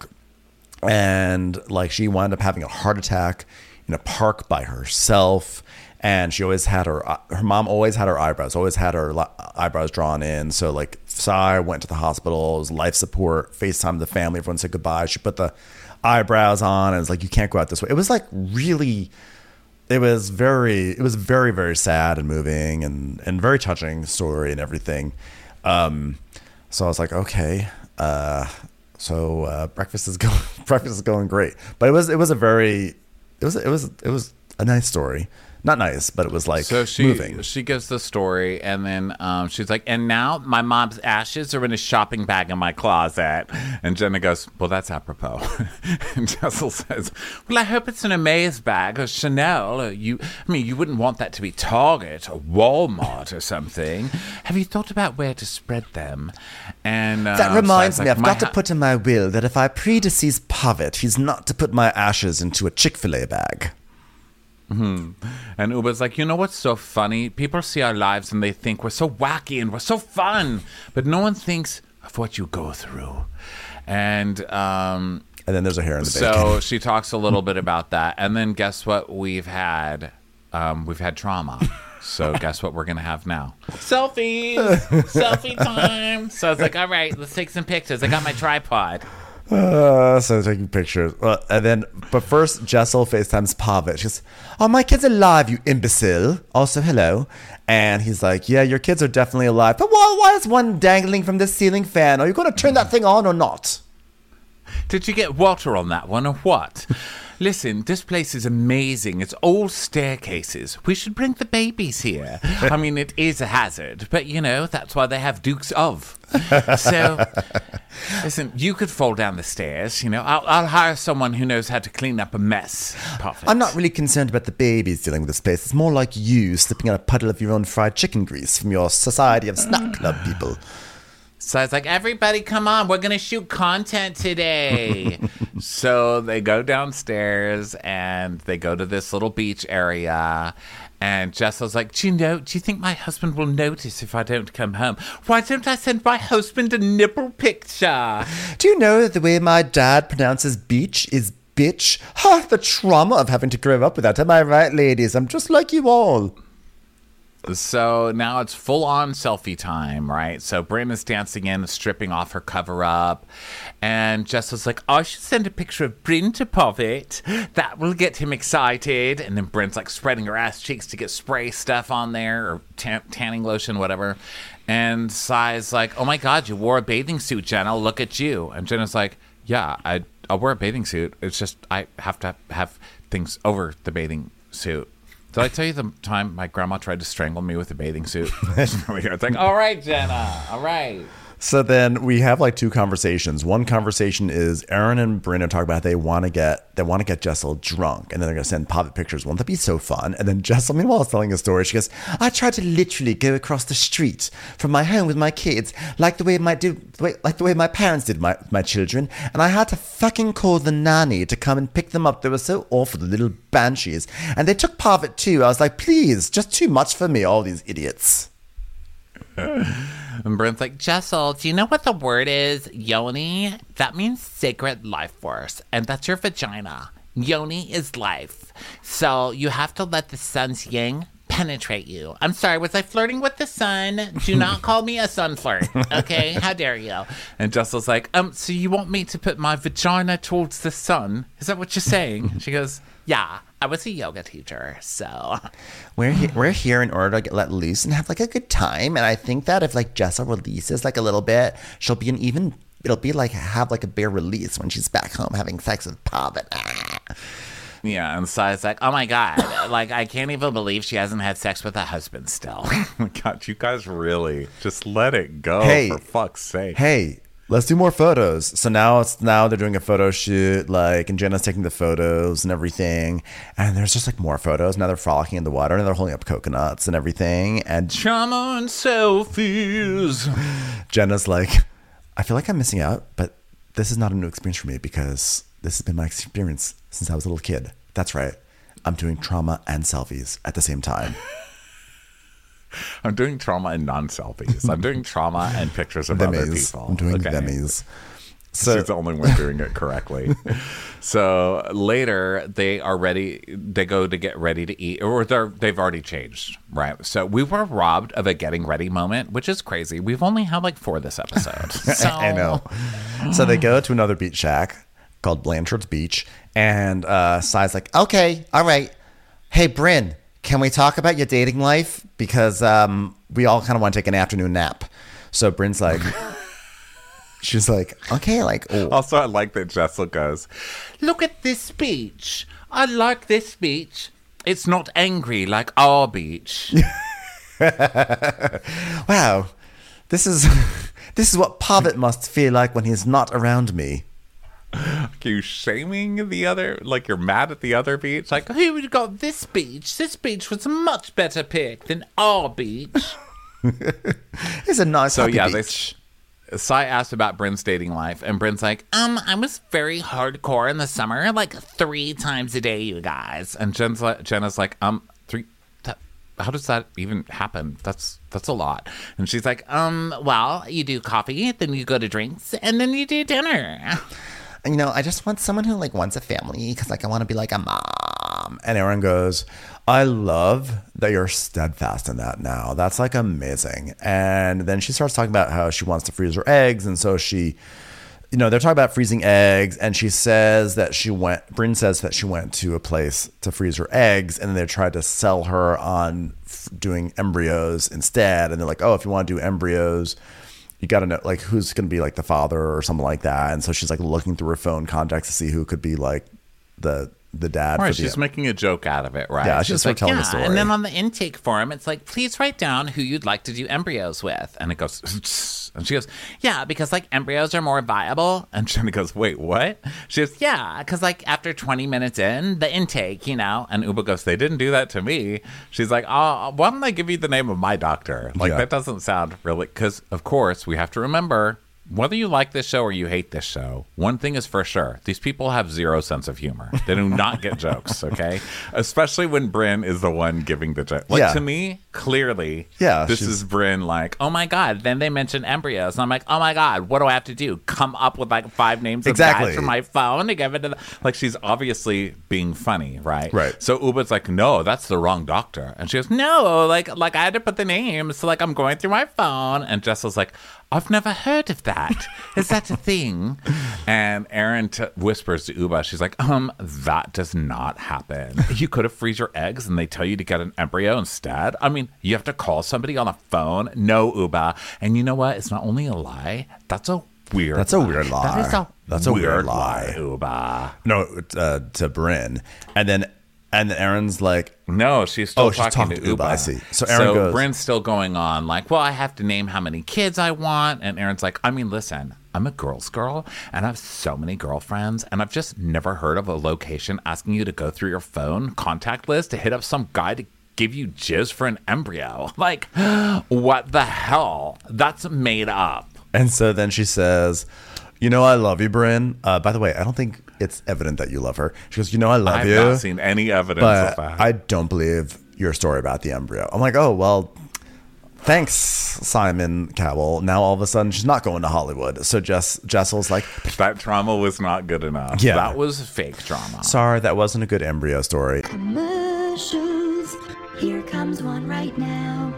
And like she wound up having a heart attack in a park by herself, and she always had her mom always had her eyebrows drawn in. So like Sai went to the hospital, it was life support, FaceTime the family, everyone said goodbye. She put the eyebrows on and it's like, you can't go out this way. It was like really, it was very, very sad and moving and very touching story and everything. So I was like, okay, so breakfast is going great. But it was a nice story. Not nice, but it was like So moving. she gives the story, and then she's like, and now my mom's ashes are in a shopping bag in my closet. And Jenna goes, well, that's apropos. And Jessel says, well, I hope it's an Amaze bag or Chanel. Or you wouldn't want that to be Target or Walmart or something. Have you thought about where to spread them? And That reminds me, I've got to put. put in my will that if I predecease Pavitt, he's not to put my ashes into a Chick-fil-A bag. And Uba's like, you know what's so funny? People see our lives and they think we're so wacky and we're so fun, but no one thinks of what you go through. And And then there's a hair in the so bacon. she talks a little bit about that. And then guess what we've had? We've had trauma. So guess what we're going to have now? Selfies! Selfie time! So I was like, all right, let's take some pictures. I got my tripod. So taking pictures. But first, Jessel FaceTimes Pavitt. She goes, oh, my kid's alive, you imbecile. Also, hello. And he's like, yeah, your kids are definitely alive. But why is one dangling from the ceiling fan? Are you going to turn that thing on or not? Did you get water on that one or what? Listen, this place is amazing. It's all staircases. We should bring the babies here. I mean, it is a hazard, but that's why they have Dukes of. So, listen, you could fall down the stairs. I'll hire someone who knows how to clean up a mess. Perfect. I'm not really concerned about the babies dealing with this place. It's more like you slipping on a puddle of your own fried chicken grease from your Society of Snack Club people. So I was like, everybody come on, we're going to shoot content today. So they go downstairs and they go to this little beach area. And Jessel's like, do you think my husband will notice if I don't come home? Why don't I send my husband a nipple picture? Do you know that the way my dad pronounces beach is bitch? Ha, the trauma of having to grow up with that. Am I right, ladies? I'm just like you all. So now it's full-on selfie time, right? So Bryn is dancing in, stripping off her cover-up. And Jessel's like, I should send a picture of Bryn to Pavitt. That will get him excited. And then Bryn's like spreading her ass cheeks to get spray stuff on there, or tanning lotion, whatever. And Sai's like, oh my God, you wore a bathing suit, Jenna. Look at you. And Jenna's like, yeah, I'll wear a bathing suit. It's just I have to have things over the bathing suit. Did I tell you the time my grandma tried to strangle me with a bathing suit? It's like, all right, Jenna, all right. So then we have like two conversations. One conversation is Aaron and Bryn are talking about they want to get Jessel drunk, and then they're going to send Pavitt pictures. Won't that be so fun? And then Jessel, meanwhile, is telling a story. She goes, I tried to literally go across the street from my home with my kids, like the way my parents did my children, and I had to fucking call the nanny to come and pick them up. They were so awful, the little banshees. And they took Pavitt too. I was like, please, just too much for me, all these idiots. And Bryn's like, Jessel, do you know what the word is? Yoni? That means sacred life force, and that's your vagina. Yoni is life. So you have to let the sun's yang penetrate you. I'm sorry, was I flirting with the sun? Do not call me a sun flirt, okay? How dare you? And Jessel's like, so you want me to put my vagina towards the sun? Is that what you're saying? She goes, yeah, I was a yoga teacher, so. We're here in order to get let loose and have like a good time. And I think that if like Jessel releases like a little bit, she'll be it'll be like have like a bare release when she's back home having sex with Pavitt. Yeah, and Sai's like, oh my God, like I can't even believe she hasn't had sex with her husband still. Oh my God, you guys really just let it go, for fuck's sake. Hey, let's do more photos. So now they're doing a photo shoot, like, and Jenna's taking the photos and everything. And there's just like more photos. Now they're frolicking in the water and they're holding up coconuts and everything. And Trauma and selfies. Jenna's like, I feel like I'm missing out, but this is not a new experience for me because this has been my experience since I was a little kid. That's right. I'm doing trauma and selfies at the same time. I'm doing trauma and non-selfies. I'm doing trauma and pictures of other people. I'm doing themies. So she's the only one doing it correctly. So later they are ready. They go to get ready to eat, or they've already changed, right? So we were robbed of a getting ready moment, which is crazy. We've only had like 4 this episode. So. I know. So they go to another beach shack called Blanchard's Beach, and Sai's like, okay, all right. Hey, Bryn, can we talk about your dating life? Because we all kind of want to take an afternoon nap. So Bryn's like, she's like, okay, like. Oh. Also, I like that Jessel goes, look at this beach. I like this beach. It's not angry like our beach. Wow, this is what Pavitt must feel like when he's not around me. Are you shaming the other? Like you're mad at the other beach? Like, who would have got this beach? This beach was a much better pick than our beach. It's a nice happy yeah, beach. Sai asked about Bryn's dating life, and Bryn's like, I was very hardcore in the summer, like 3 times a day, you guys. And Jenna's like, 3. How does that even happen? That's a lot. And she's like, well, you do coffee, then you go to drinks, and then you do dinner. And, I just want someone who like wants a family because like I want to be like a mom. And Erin goes, I love that you're steadfast in that now. That's like amazing. And then she starts talking about how she wants to freeze her eggs. And so she, they're talking about freezing eggs. And she says that Bryn says that she went to a place to freeze her eggs. And then they tried to sell her on doing embryos instead. And they're like, oh, if you want to do embryos, you got to know like who's going to be like the father or something like that. And so she's like looking through her phone contacts to see who could be like the dad. Right, she's making a joke out of it, right? Yeah, she's like telling a story. And then on the intake form, it's like, please write down who you'd like to do embryos with. And it goes, and she goes, yeah, because like embryos are more viable. And Jenna goes, wait, what? She goes, yeah, because like after 20 minutes in, the intake, And Uba goes, they didn't do that to me. She's like, oh, why don't I give you the name of my doctor? Like that doesn't sound really, because of course we have to remember, whether you like this show or you hate this show, one thing is for sure. These people have zero sense of humor. They do not get jokes, okay? Especially when Bryn is the one giving the joke. Like, to me, clearly, this is Bryn like, oh my God, then they mention embryos. And I'm like, oh my God, what do I have to do? Come up with like 5 names of guys from my phone to give it to like, she's obviously being funny, right? Right. So Uba's like, no, that's the wrong doctor. And she goes, no, like I had to put the names. So like, I'm going through my phone. And Jessel's like, I've never heard of that. Is that a thing? And Erin whispers to Uba, she's like, that does not happen. You could have freeze your eggs and they tell you to get an embryo instead. I mean, you have to call somebody on a phone. No, Uba. And you know what? It's not only a lie. That's a weird lie. That's a weird lie. That's a weird lie, Uba. No, to Bryn. And then Erin's like, no, she's still talking to Uba. I see. So Erin goes, Bryn's still going on like, well, I have to name how many kids I want. And Erin's like, I mean, listen, I'm a girl's girl and I have so many girlfriends and I've just never heard of a location asking you to go through your phone contact list to hit up some guy to give you jizz for an embryo. Like, what the hell? That's made up. And so then she says, I love you, Bryn. By the way, I don't think it's evident that you love her. She goes, I love you. I've not seen any evidence of that. I don't believe your story about the embryo. I'm like, oh, well, thanks, Simon Cowell. Now all of a sudden she's not going to Hollywood. So Jessel's like, that trauma was not good enough. Yeah. That was fake trauma. Sorry, that wasn't a good embryo story. Commercials. Here comes one right now.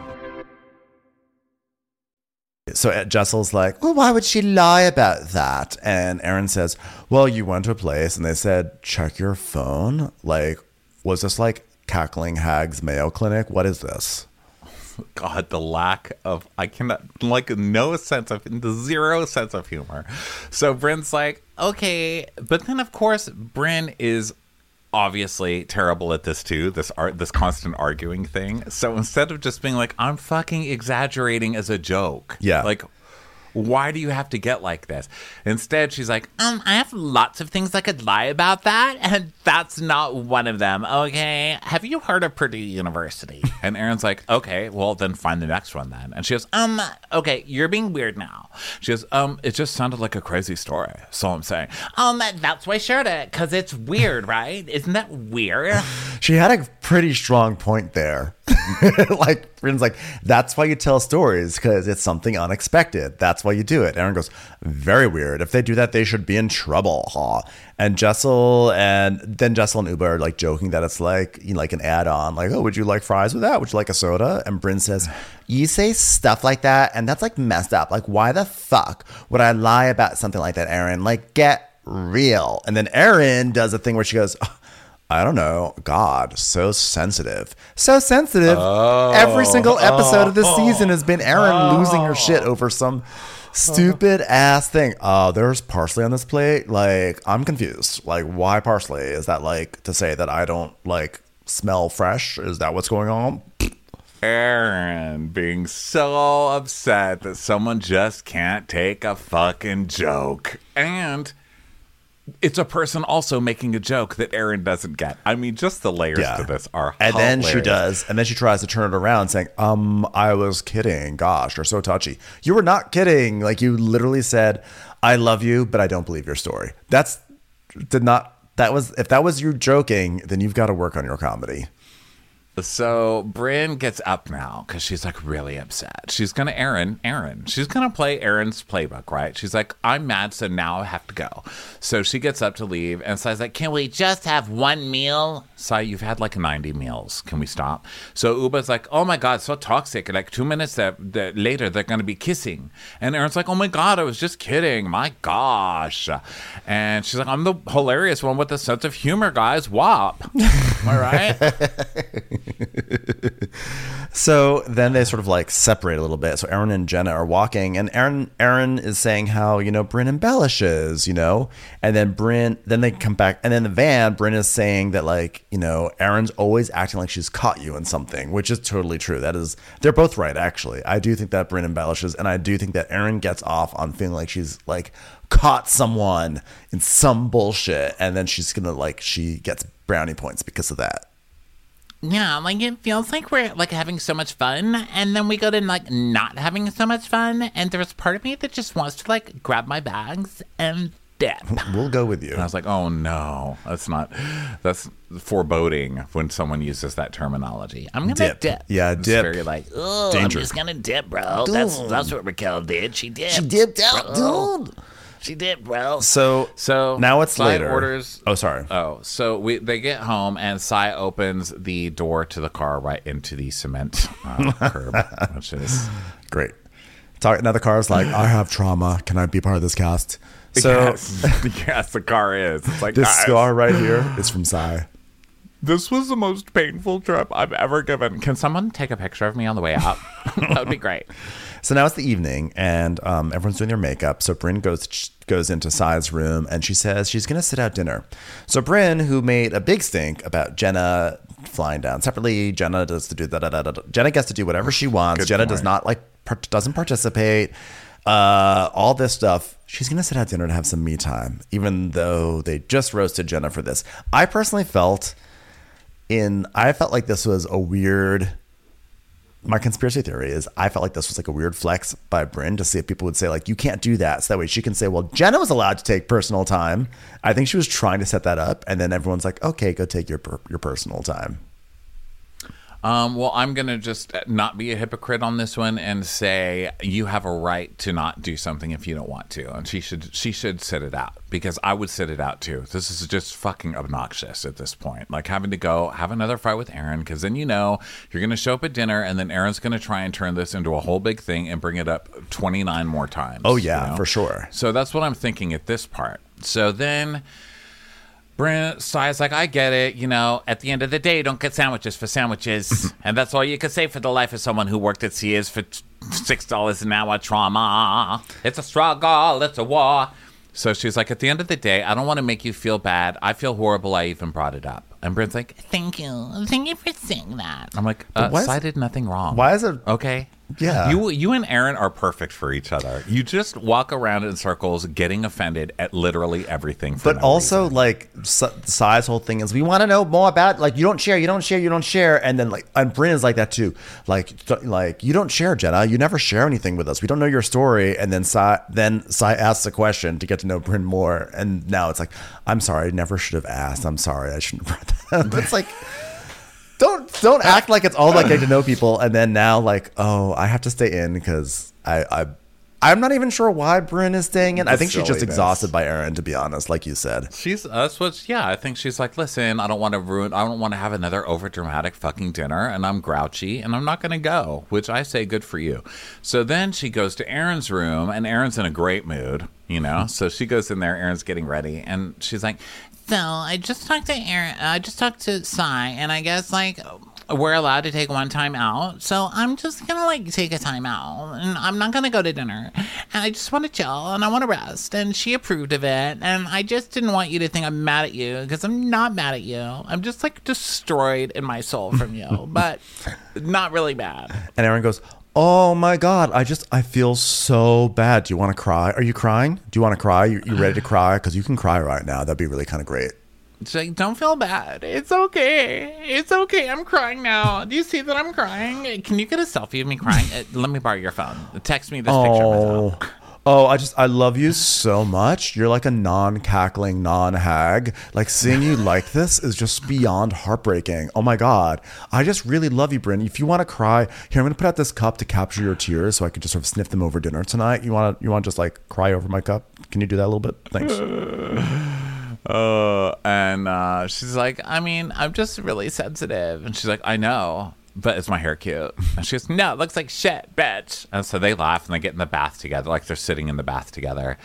So Jessel's like, well, why would she lie about that? And Erin says, well, you went to a place and they said, check your phone. Like, was this like Cackling Hag's Mayo Clinic? What is this? God, the lack of, I cannot, like, no sense of, the zero sense of humor. So Bryn's like, okay. But then, of course, Bryn is obviously terrible at this too, this constant arguing thing. So instead of just being like, I'm fucking exaggerating as a joke, like, why do you have to get like this? Instead, she's like, I have lots of things I could lie about that, and that's not one of them, okay? Have you heard of Purdue University? And Erin's like, okay, well, then find the next one then. And she goes, okay, you're being weird now. She goes, it just sounded like a crazy story, so I'm saying. That's why I shared it, because it's weird, right? Isn't that weird? She had a pretty strong point there. Like, Bryn's like, that's why you tell stories, because it's something unexpected. That's why you do it. Erin goes, very weird. If they do that, they should be in trouble. Huh? And Jessel and Uba are like joking that it's like, like an add-on. Like, oh, would you like fries with that? Would you like a soda? And Bryn says, you say stuff like that, and that's like messed up. Like, why the fuck would I lie about something like that, Erin? Like, get real. And then Erin does a thing where she goes, I don't know. God, so sensitive. So sensitive. Every single episode of this season has been Erin losing her shit over some stupid ass thing. There's parsley on this plate. Like, I'm confused. Like, why parsley? Is that like to say that I don't like smell fresh? Is that what's going on? Aaron being so upset that someone just can't take a fucking joke. And it's a person also making a joke that Aaron doesn't get. I mean, just the layers to this are And hilarious. then she does. And then she tries to turn it around saying, I was kidding. Gosh, you're so touchy. You were not kidding. Like, you literally said, I love you, but I don't believe your story. If that was you joking, then you've got to work on your comedy. So Bryn gets up now because she's like really upset. She's going to Aaron. She's going to play Aaron's playbook, right? She's like, I'm mad, so now I have to go. So she gets up to leave and Sai's like, can we just have one meal? Sai, you've had like 90 meals. Can we stop? So Uba's like, oh my God, so toxic. Like 2 minutes later, they're going to be kissing. And Aaron's like, oh my God, I was just kidding. My gosh. And she's like, I'm the hilarious one with a sense of humor, guys. WAP. Am I right? So then they sort of like separate a little bit. So Aaron and Jenna are walking, and Aaron is saying how, Bryn embellishes, and then they come back, and then the van, Bryn is saying that like, Aaron's always acting like she's caught you in something, which is totally true. They're both right, actually. I do think that Bryn embellishes, and I do think that Aaron gets off on feeling like she's like caught someone in some bullshit, and then she's gonna like, she gets brownie points because of that. Yeah, like it feels like we're like having so much fun, and then we go to like not having so much fun, and there's part of me that just wants to like grab my bags and dip. We'll go with you. And I was like, oh no, that's foreboding when someone uses that terminology. I'm gonna dip. Yeah, It's dip. very like, Oh, I'm just gonna dip, bro. That's what Raquel did. She dipped. She dipped out, bro. dude. She dipped, bro. So now it's Sai later. orders. Oh, sorry. Oh, so they get home and Sai opens the door to the car right into the cement curb, which is Great. Now the car's like, I have trauma. Can I be part of this cast? So yes, the car is. It's like, this guys, scar right here is from Sai. this was the most painful trip I've ever given. Can someone take a picture of me on the way out? That would be great. So now it's the evening, and everyone's doing their makeup. So Bryn goes into Sai's room, and she says she's going to sit out dinner. So Bryn, who made a big stink about Jenna flying down separately, Jenna gets to do whatever she wants. Good Jenna point. does not doesn't participate. All this stuff. She's going to sit out dinner to have some me time, even though they just roasted Jenna for this. I personally felt like this was a weird. My conspiracy theory is I felt like this was like a weird flex by Bryn to see if people would say like, you can't do that. So that way she can say, well, Jenna was allowed to take personal time. I think she was trying to set that up. And then everyone's like, okay, go take your personal time. Well, I'm going to just not be a hypocrite on this one and say you have a right to not do something if you don't want to. And she should sit it out, because I would sit it out too. This is just fucking obnoxious at this point. Like having to go have another fight with Aaron, because then you're going to show up at dinner and then Aaron's going to try and turn this into a whole big thing and bring it up 29 more times. Oh, yeah, for sure. So that's what I'm thinking at this part. So then Sai's like, I get it. At the end of the day, you don't get sandwiches for sandwiches. And that's all you can say for the life of someone who worked at Sears for $6 an hour. Trauma. It's a struggle. It's a war. So she's like, at the end of the day, I don't want to make you feel bad. I feel horrible. I even brought it up. And Bryn's like, Thank you. Thank you for saying that. I'm like, Sai did nothing wrong. Why is it? Okay. Yeah. You and Aaron are perfect for each other. You just walk around in circles getting offended at literally everything. But also, reason. like, Sai's whole thing is, we want to know more about, like, you don't share. And then, like, and Bryn is like that too. Like, you don't share, Jenna. You never share anything with us. We don't know your story. And then Sai asks a question to get to know Bryn more. And now it's like, I'm sorry, I never should have asked. I'm sorry, I shouldn't have brought that up. It's like, don't act like it's all like getting to know people, and then now like, oh, I have to stay in because I'm not even sure why Bryn is staying in. I think she's just exhausted by Aaron, to be honest, like you said. I think she's like, listen, I don't want to have another over dramatic fucking dinner, and I'm grouchy and I'm not going to go, which I say good for you. So then she goes to Aaron's room, and Aaron's in a great mood, so she goes in there, Aaron's getting ready, and she's like, So I just talked to Aaron. I just talked to Sai, and I guess like we're allowed to take one time out. So I'm just going to like take a time out and I'm not going to go to dinner. And I just want to chill and I want to rest. And she approved of it. And I just didn't want you to think I'm mad at you because I'm not mad at you. I'm just like destroyed in my soul from you, but not really bad. And Erin goes, oh my God, I feel so bad. Do you want to cry? Are you crying? Do you want to cry? You ready to cry? Because you can cry right now. That'd be really kind of great. She's like, don't feel bad. It's okay. It's okay. I'm crying now. Do you see that I'm crying? Can you get a selfie of me crying? Let me borrow your phone. Text me this picture of myself. Oh, I love you so much. You're like a non-cackling, non-hag. Like seeing you like this is just beyond heartbreaking. Oh my God. I just really love you, Bryn. If you want to cry, here, I'm going to put out this cup to capture your tears so I can just sort of sniff them over dinner tonight. You want to just like cry over my cup? Can you do that a little bit? Thanks. And she's like, I mean, I'm just really sensitive. And she's like, I know. But is my hair cute? And she goes, no, it looks like shit, bitch. And so they laugh and they get in the bath together, like they're sitting in the bath together.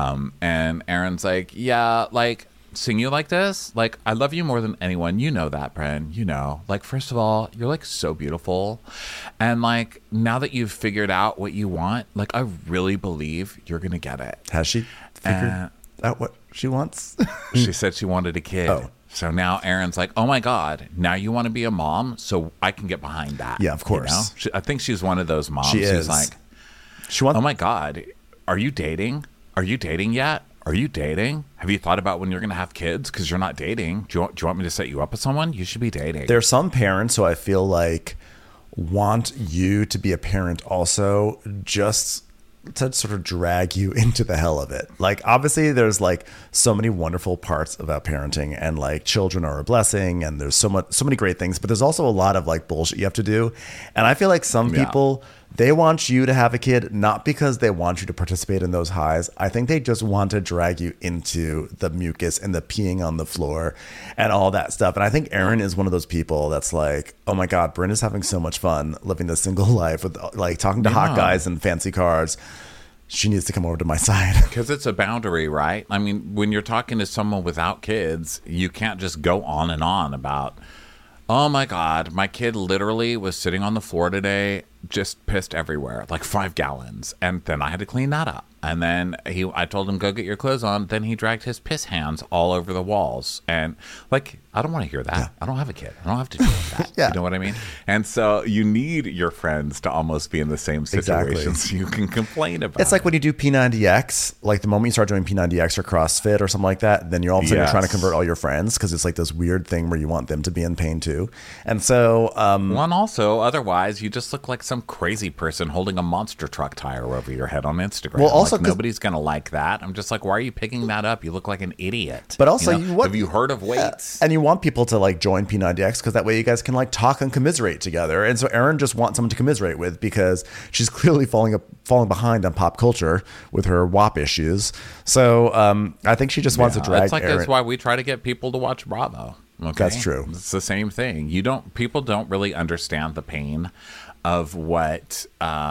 And Erin's like, yeah, like, seeing you like this, like, I love you more than anyone. You know that, Bryn. You know. Like, first of all, you're, like, so beautiful. And, like, now that you've figured out what you want, like, I really believe you're going to get it. Has she figured out what she wants? She said she wanted a kid. Oh. So now Erin's like, oh my God, now you want to be a mom? So I can get behind that. Yeah, of course. You know? I think she's one of those moms she who's is. like, She wants. oh my God, are you dating? Are you dating yet? Are you dating? Have you thought about when you're going to have kids? Because you're not dating. Do you want me to set you up with someone? You should be dating. There are some parents who I feel like want you to be a parent also, just to sort of drag you into the hell of it. Like, obviously there's like so many wonderful parts about parenting, and like children are a blessing, and there's so many great things, but there's also a lot of like bullshit you have to do. And I feel like some people, they want you to have a kid not because they want you to participate in those highs. I think they just want to drag you into the mucus and the peeing on the floor and all that stuff. And I think Erin is one of those people that's like, oh my God, Bryn is having so much fun living this single life with like talking to hot guys and fancy cars. She needs to come over to my side. Because it's a boundary, right? I mean, when you're talking to someone without kids, you can't just go on and on about, oh my God, my kid literally was sitting on the floor today, just pissed everywhere, like 5 gallons. And then I had to clean that up. And then I told him, go get your clothes on. Then he dragged his piss hands all over the walls. And like, I don't want to hear that. Yeah. I don't have a kid. I don't have to deal with that. Yeah. You know what I mean? And so you need your friends to almost be in the same situation so you can complain about it. It's like when you do P90X, like the moment you start doing P90X or CrossFit or something like that, then you're all of a sudden you're trying to convert all your friends because it's like this weird thing where you want them to be in pain too. And so... well, and also, otherwise, you just look like some crazy person holding a monster truck tire over your head on Instagram. Well, also, like, nobody's going to like that. I'm just like, why are you picking that up? You look like an idiot. But also, have you heard of weights? And you want people to like join P90X because that way you guys can like talk and commiserate together. And so Erin just wants someone to commiserate with because she's clearly falling behind on pop culture with her WAP issues. So I think she just wants to drag Erin. That's why we try to get people to watch Bravo. Okay? That's true. It's the same thing. People don't really understand the pain of what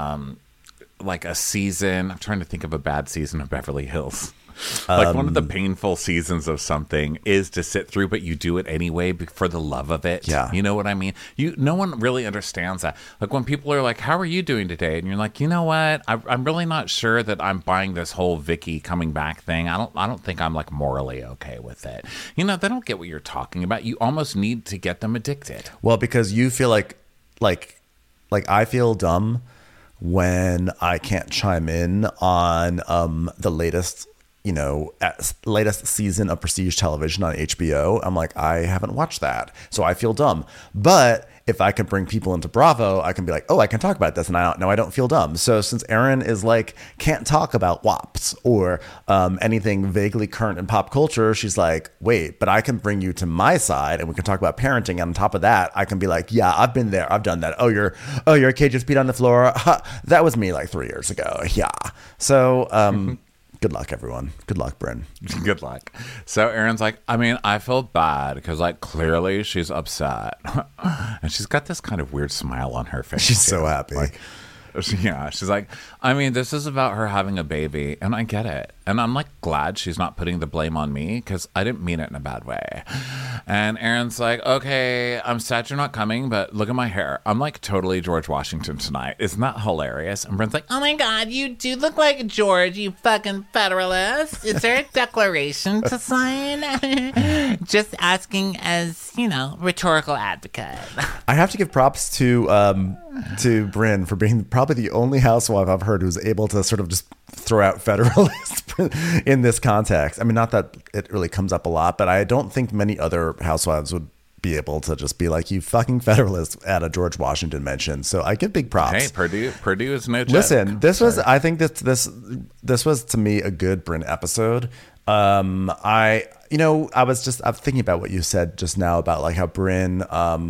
like a season. I'm trying to think of a bad season of Beverly Hills. Like one of the painful seasons of something is to sit through, but you do it anyway for the love of it. Yeah. You know what I mean? No one really understands that. Like when people are like, how are you doing today? And you're like, you know what? I'm really not sure that I'm buying this whole Vicky coming back thing. I don't think I'm like morally okay with it. You know, they don't get what you're talking about. You almost need to get them addicted. Well, because you feel like I feel dumb when I can't chime in on the latest season of Prestige Television on HBO. I'm like, I haven't watched that, so I feel dumb. But if I can bring people into Bravo, I can be like, oh, I can talk about this, and I don't feel dumb. So since Erin is like, can't talk about WAPs or anything vaguely current in pop culture, she's like, wait, but I can bring you to my side, and we can talk about parenting. And on top of that, I can be like, yeah, I've been there, I've done that. Oh, your kid just peed on the floor. That was me like 3 years ago. Yeah. So good luck, everyone. Good luck, Bryn. Good luck. So Erin's like, I mean, I feel bad because, like, clearly she's upset. And she's got this kind of weird smile on her face. She's so happy. Like, Yeah, she's like, I mean, this is about her having a baby, and I get it. And I'm like glad she's not putting the blame on me because I didn't mean it in a bad way. And Erin's like, okay, I'm sad you're not coming, but look at my hair. I'm like totally George Washington tonight. Isn't that hilarious? And Bryn's like, Oh my God, you do look like George, you fucking Federalist. Is there a declaration to sign? Just asking as, rhetorical advocate. I have to give props to Bryn for being probably the only housewife I've heard who's able to sort of just throw out Federalist in this context. I mean, not that it really comes up a lot, but I don't think many other housewives would be able to just be like, you fucking Federalist at a George Washington mention. So I give big props. hey, Purdue is no joke. Listen, I think this was to me a good Bryn episode. I'm thinking about what you said just now about like how Bryn,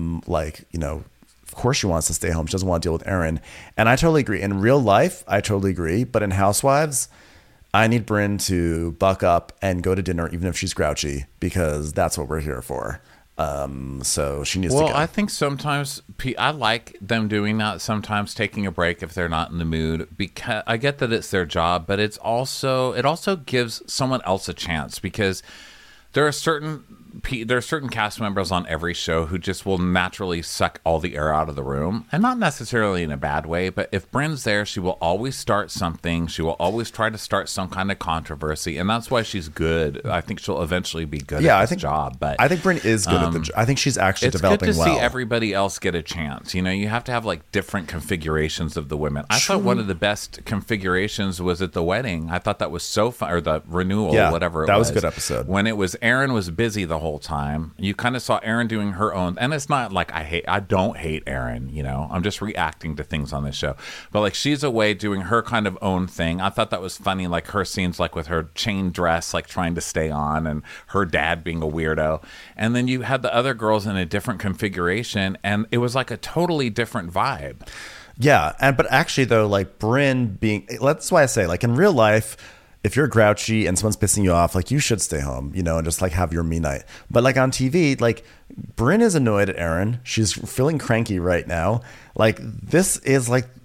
of course she wants to stay home. She doesn't want to deal with Erin. And I totally agree. In real life, I totally agree. But in Housewives, I need Bryn to buck up and go to dinner, even if she's grouchy, because that's what we're here for. So she needs to go. Well, I think sometimes I like them doing that, sometimes taking a break if they're not in the mood, because I get that it's their job, but it also gives someone else a chance, because there are certain cast members on every show who just will naturally suck all the air out of the room, and not necessarily in a bad way, but if Bryn's there, she will always start something. She will always try to start some kind of controversy, and that's why she's good. I think she'll eventually be good at this job. But I think Bryn is good at the job. I think she's actually developing well. It's good to see everybody else get a chance. You have to have like different configurations of the women. I thought one of the best configurations was at the wedding. I thought that was so fun, or the renewal, whatever it was. That was a good episode. When Erin was busy the whole time, you kind of saw Erin doing her own, and it's not like I don't hate Erin, I'm just reacting to things on this show, but like she's away doing her kind of own thing. I thought that was funny, like her scenes like with her chain dress like trying to stay on, and her dad being a weirdo, and then you had the other girls in a different configuration, and it was like a totally different vibe. Yeah, but actually though, like Bryn being, that's why I say, like in real life, if you're grouchy and someone's pissing you off, like you should stay home, and just like have your me night. But like on TV, like Bryn is annoyed at Erin. She's feeling cranky right now. Like this is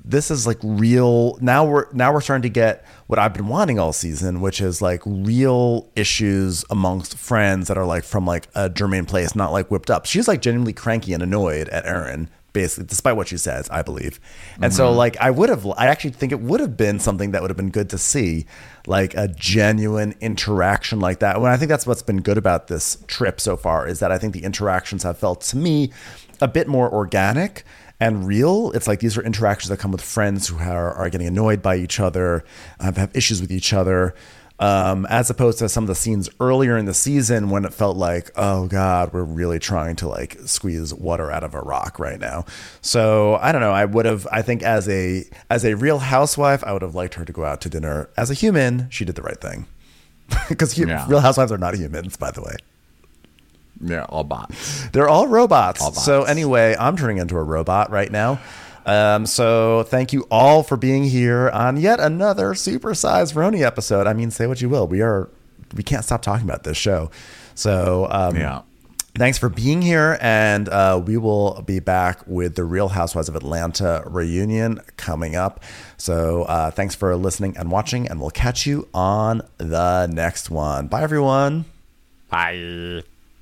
real. Now we're starting to get what I've been wanting all season, which is like real issues amongst friends that are like from like a germane place, not like whipped up. She's like genuinely cranky and annoyed at Erin, basically, despite what she says, I believe. And so like I actually think it would have been something that would have been good to see, like a genuine interaction like that. When I think that's what's been good about this trip so far, is that I think the interactions have felt to me a bit more organic and real. It's like these are interactions that come with friends who are getting annoyed by each other, have issues with each other. As opposed to some of the scenes earlier in the season when it felt like, oh God, we're really trying to like squeeze water out of a rock right now. So I don't know. I think as a real housewife, I would have liked her to go out to dinner. As a human, she did the right thing. Because real housewives are not humans, by the way. Yeah, all bots. They're all robots. So anyway, I'm turning into a robot right now. So thank you all for being here on yet another supersized Roni episode. I mean, say what you will. We can't stop talking about this show. So, thanks for being here. And, we will be back with the Real Housewives of Atlanta reunion coming up. So, thanks for listening and watching, and we'll catch you on the next one. Bye, everyone. Bye.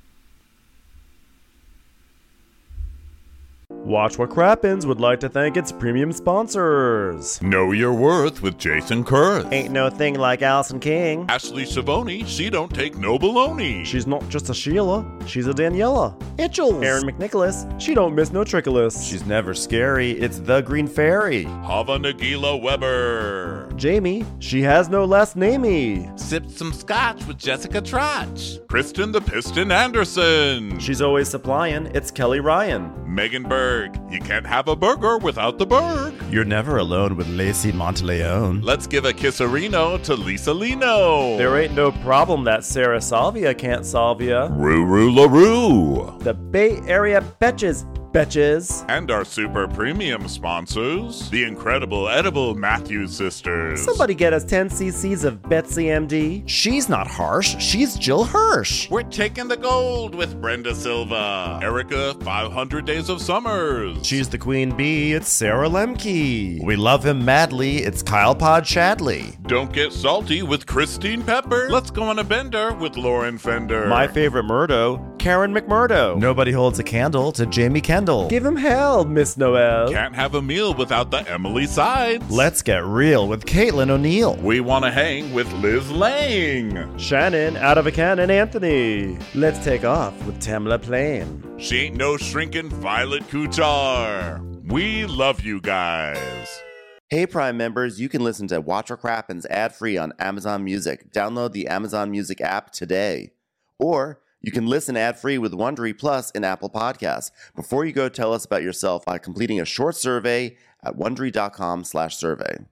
Watch What Crappens would like to thank its premium sponsors. Know Your Worth with Jason Kurth. Ain't no thing like Allison King. Ashley Savoni, she don't take no baloney. She's not just a Sheila, she's a Daniela. Itchels. Aaron McNicholas, she don't miss no trickolas. She's never scary, it's the Green Fairy. Hava Nagila Weber. Jamie, she has no last namey. Sipped some scotch with Jessica Trotch. Kristen the Piston Anderson. She's always supplying, it's Kelly Ryan. Megan Berg, you can't have a burger without the Berg. You're never alone with Lacey Monteleone. Let's give a kisserino to Lisa Lino. There ain't no problem that Sarah Salvia can't solve ya. Ruru LaRue. The Bay Area Betches, Betches. And our super premium sponsors, the incredible edible Matthews sisters. Somebody get us 10 cc's of Betsy MD. She's not harsh. She's Jill Hirsch. We're taking the gold with Brenda Silva. Erica, 500 Days of Summers. She's the queen bee. It's Sarah Lemke. We love him madly. It's Kyle Pod Shadley. Don't get salty with Christine Pepper. Let's go on a bender with Lauren Fender. My favorite Murdo, Karen McMurdo. Nobody holds a candle to Jamie Kendall. Give him hell, Miss Noel. Can't have a meal without the Emily Sides. Let's get real with Caitlin O'Neill. We want to hang with Liz Lang. Shannon, out of a cannon, Anthony. Let's take off with Tamla Plain. She ain't no shrinking Violet Kuchar. We love you guys. Hey Prime members, you can listen to Watch What Crappens ad-free on Amazon Music. Download the Amazon Music app today. Or you can listen ad-free with Wondery Plus in Apple Podcasts. Before you go, tell us about yourself by completing a short survey at Wondery.com/survey.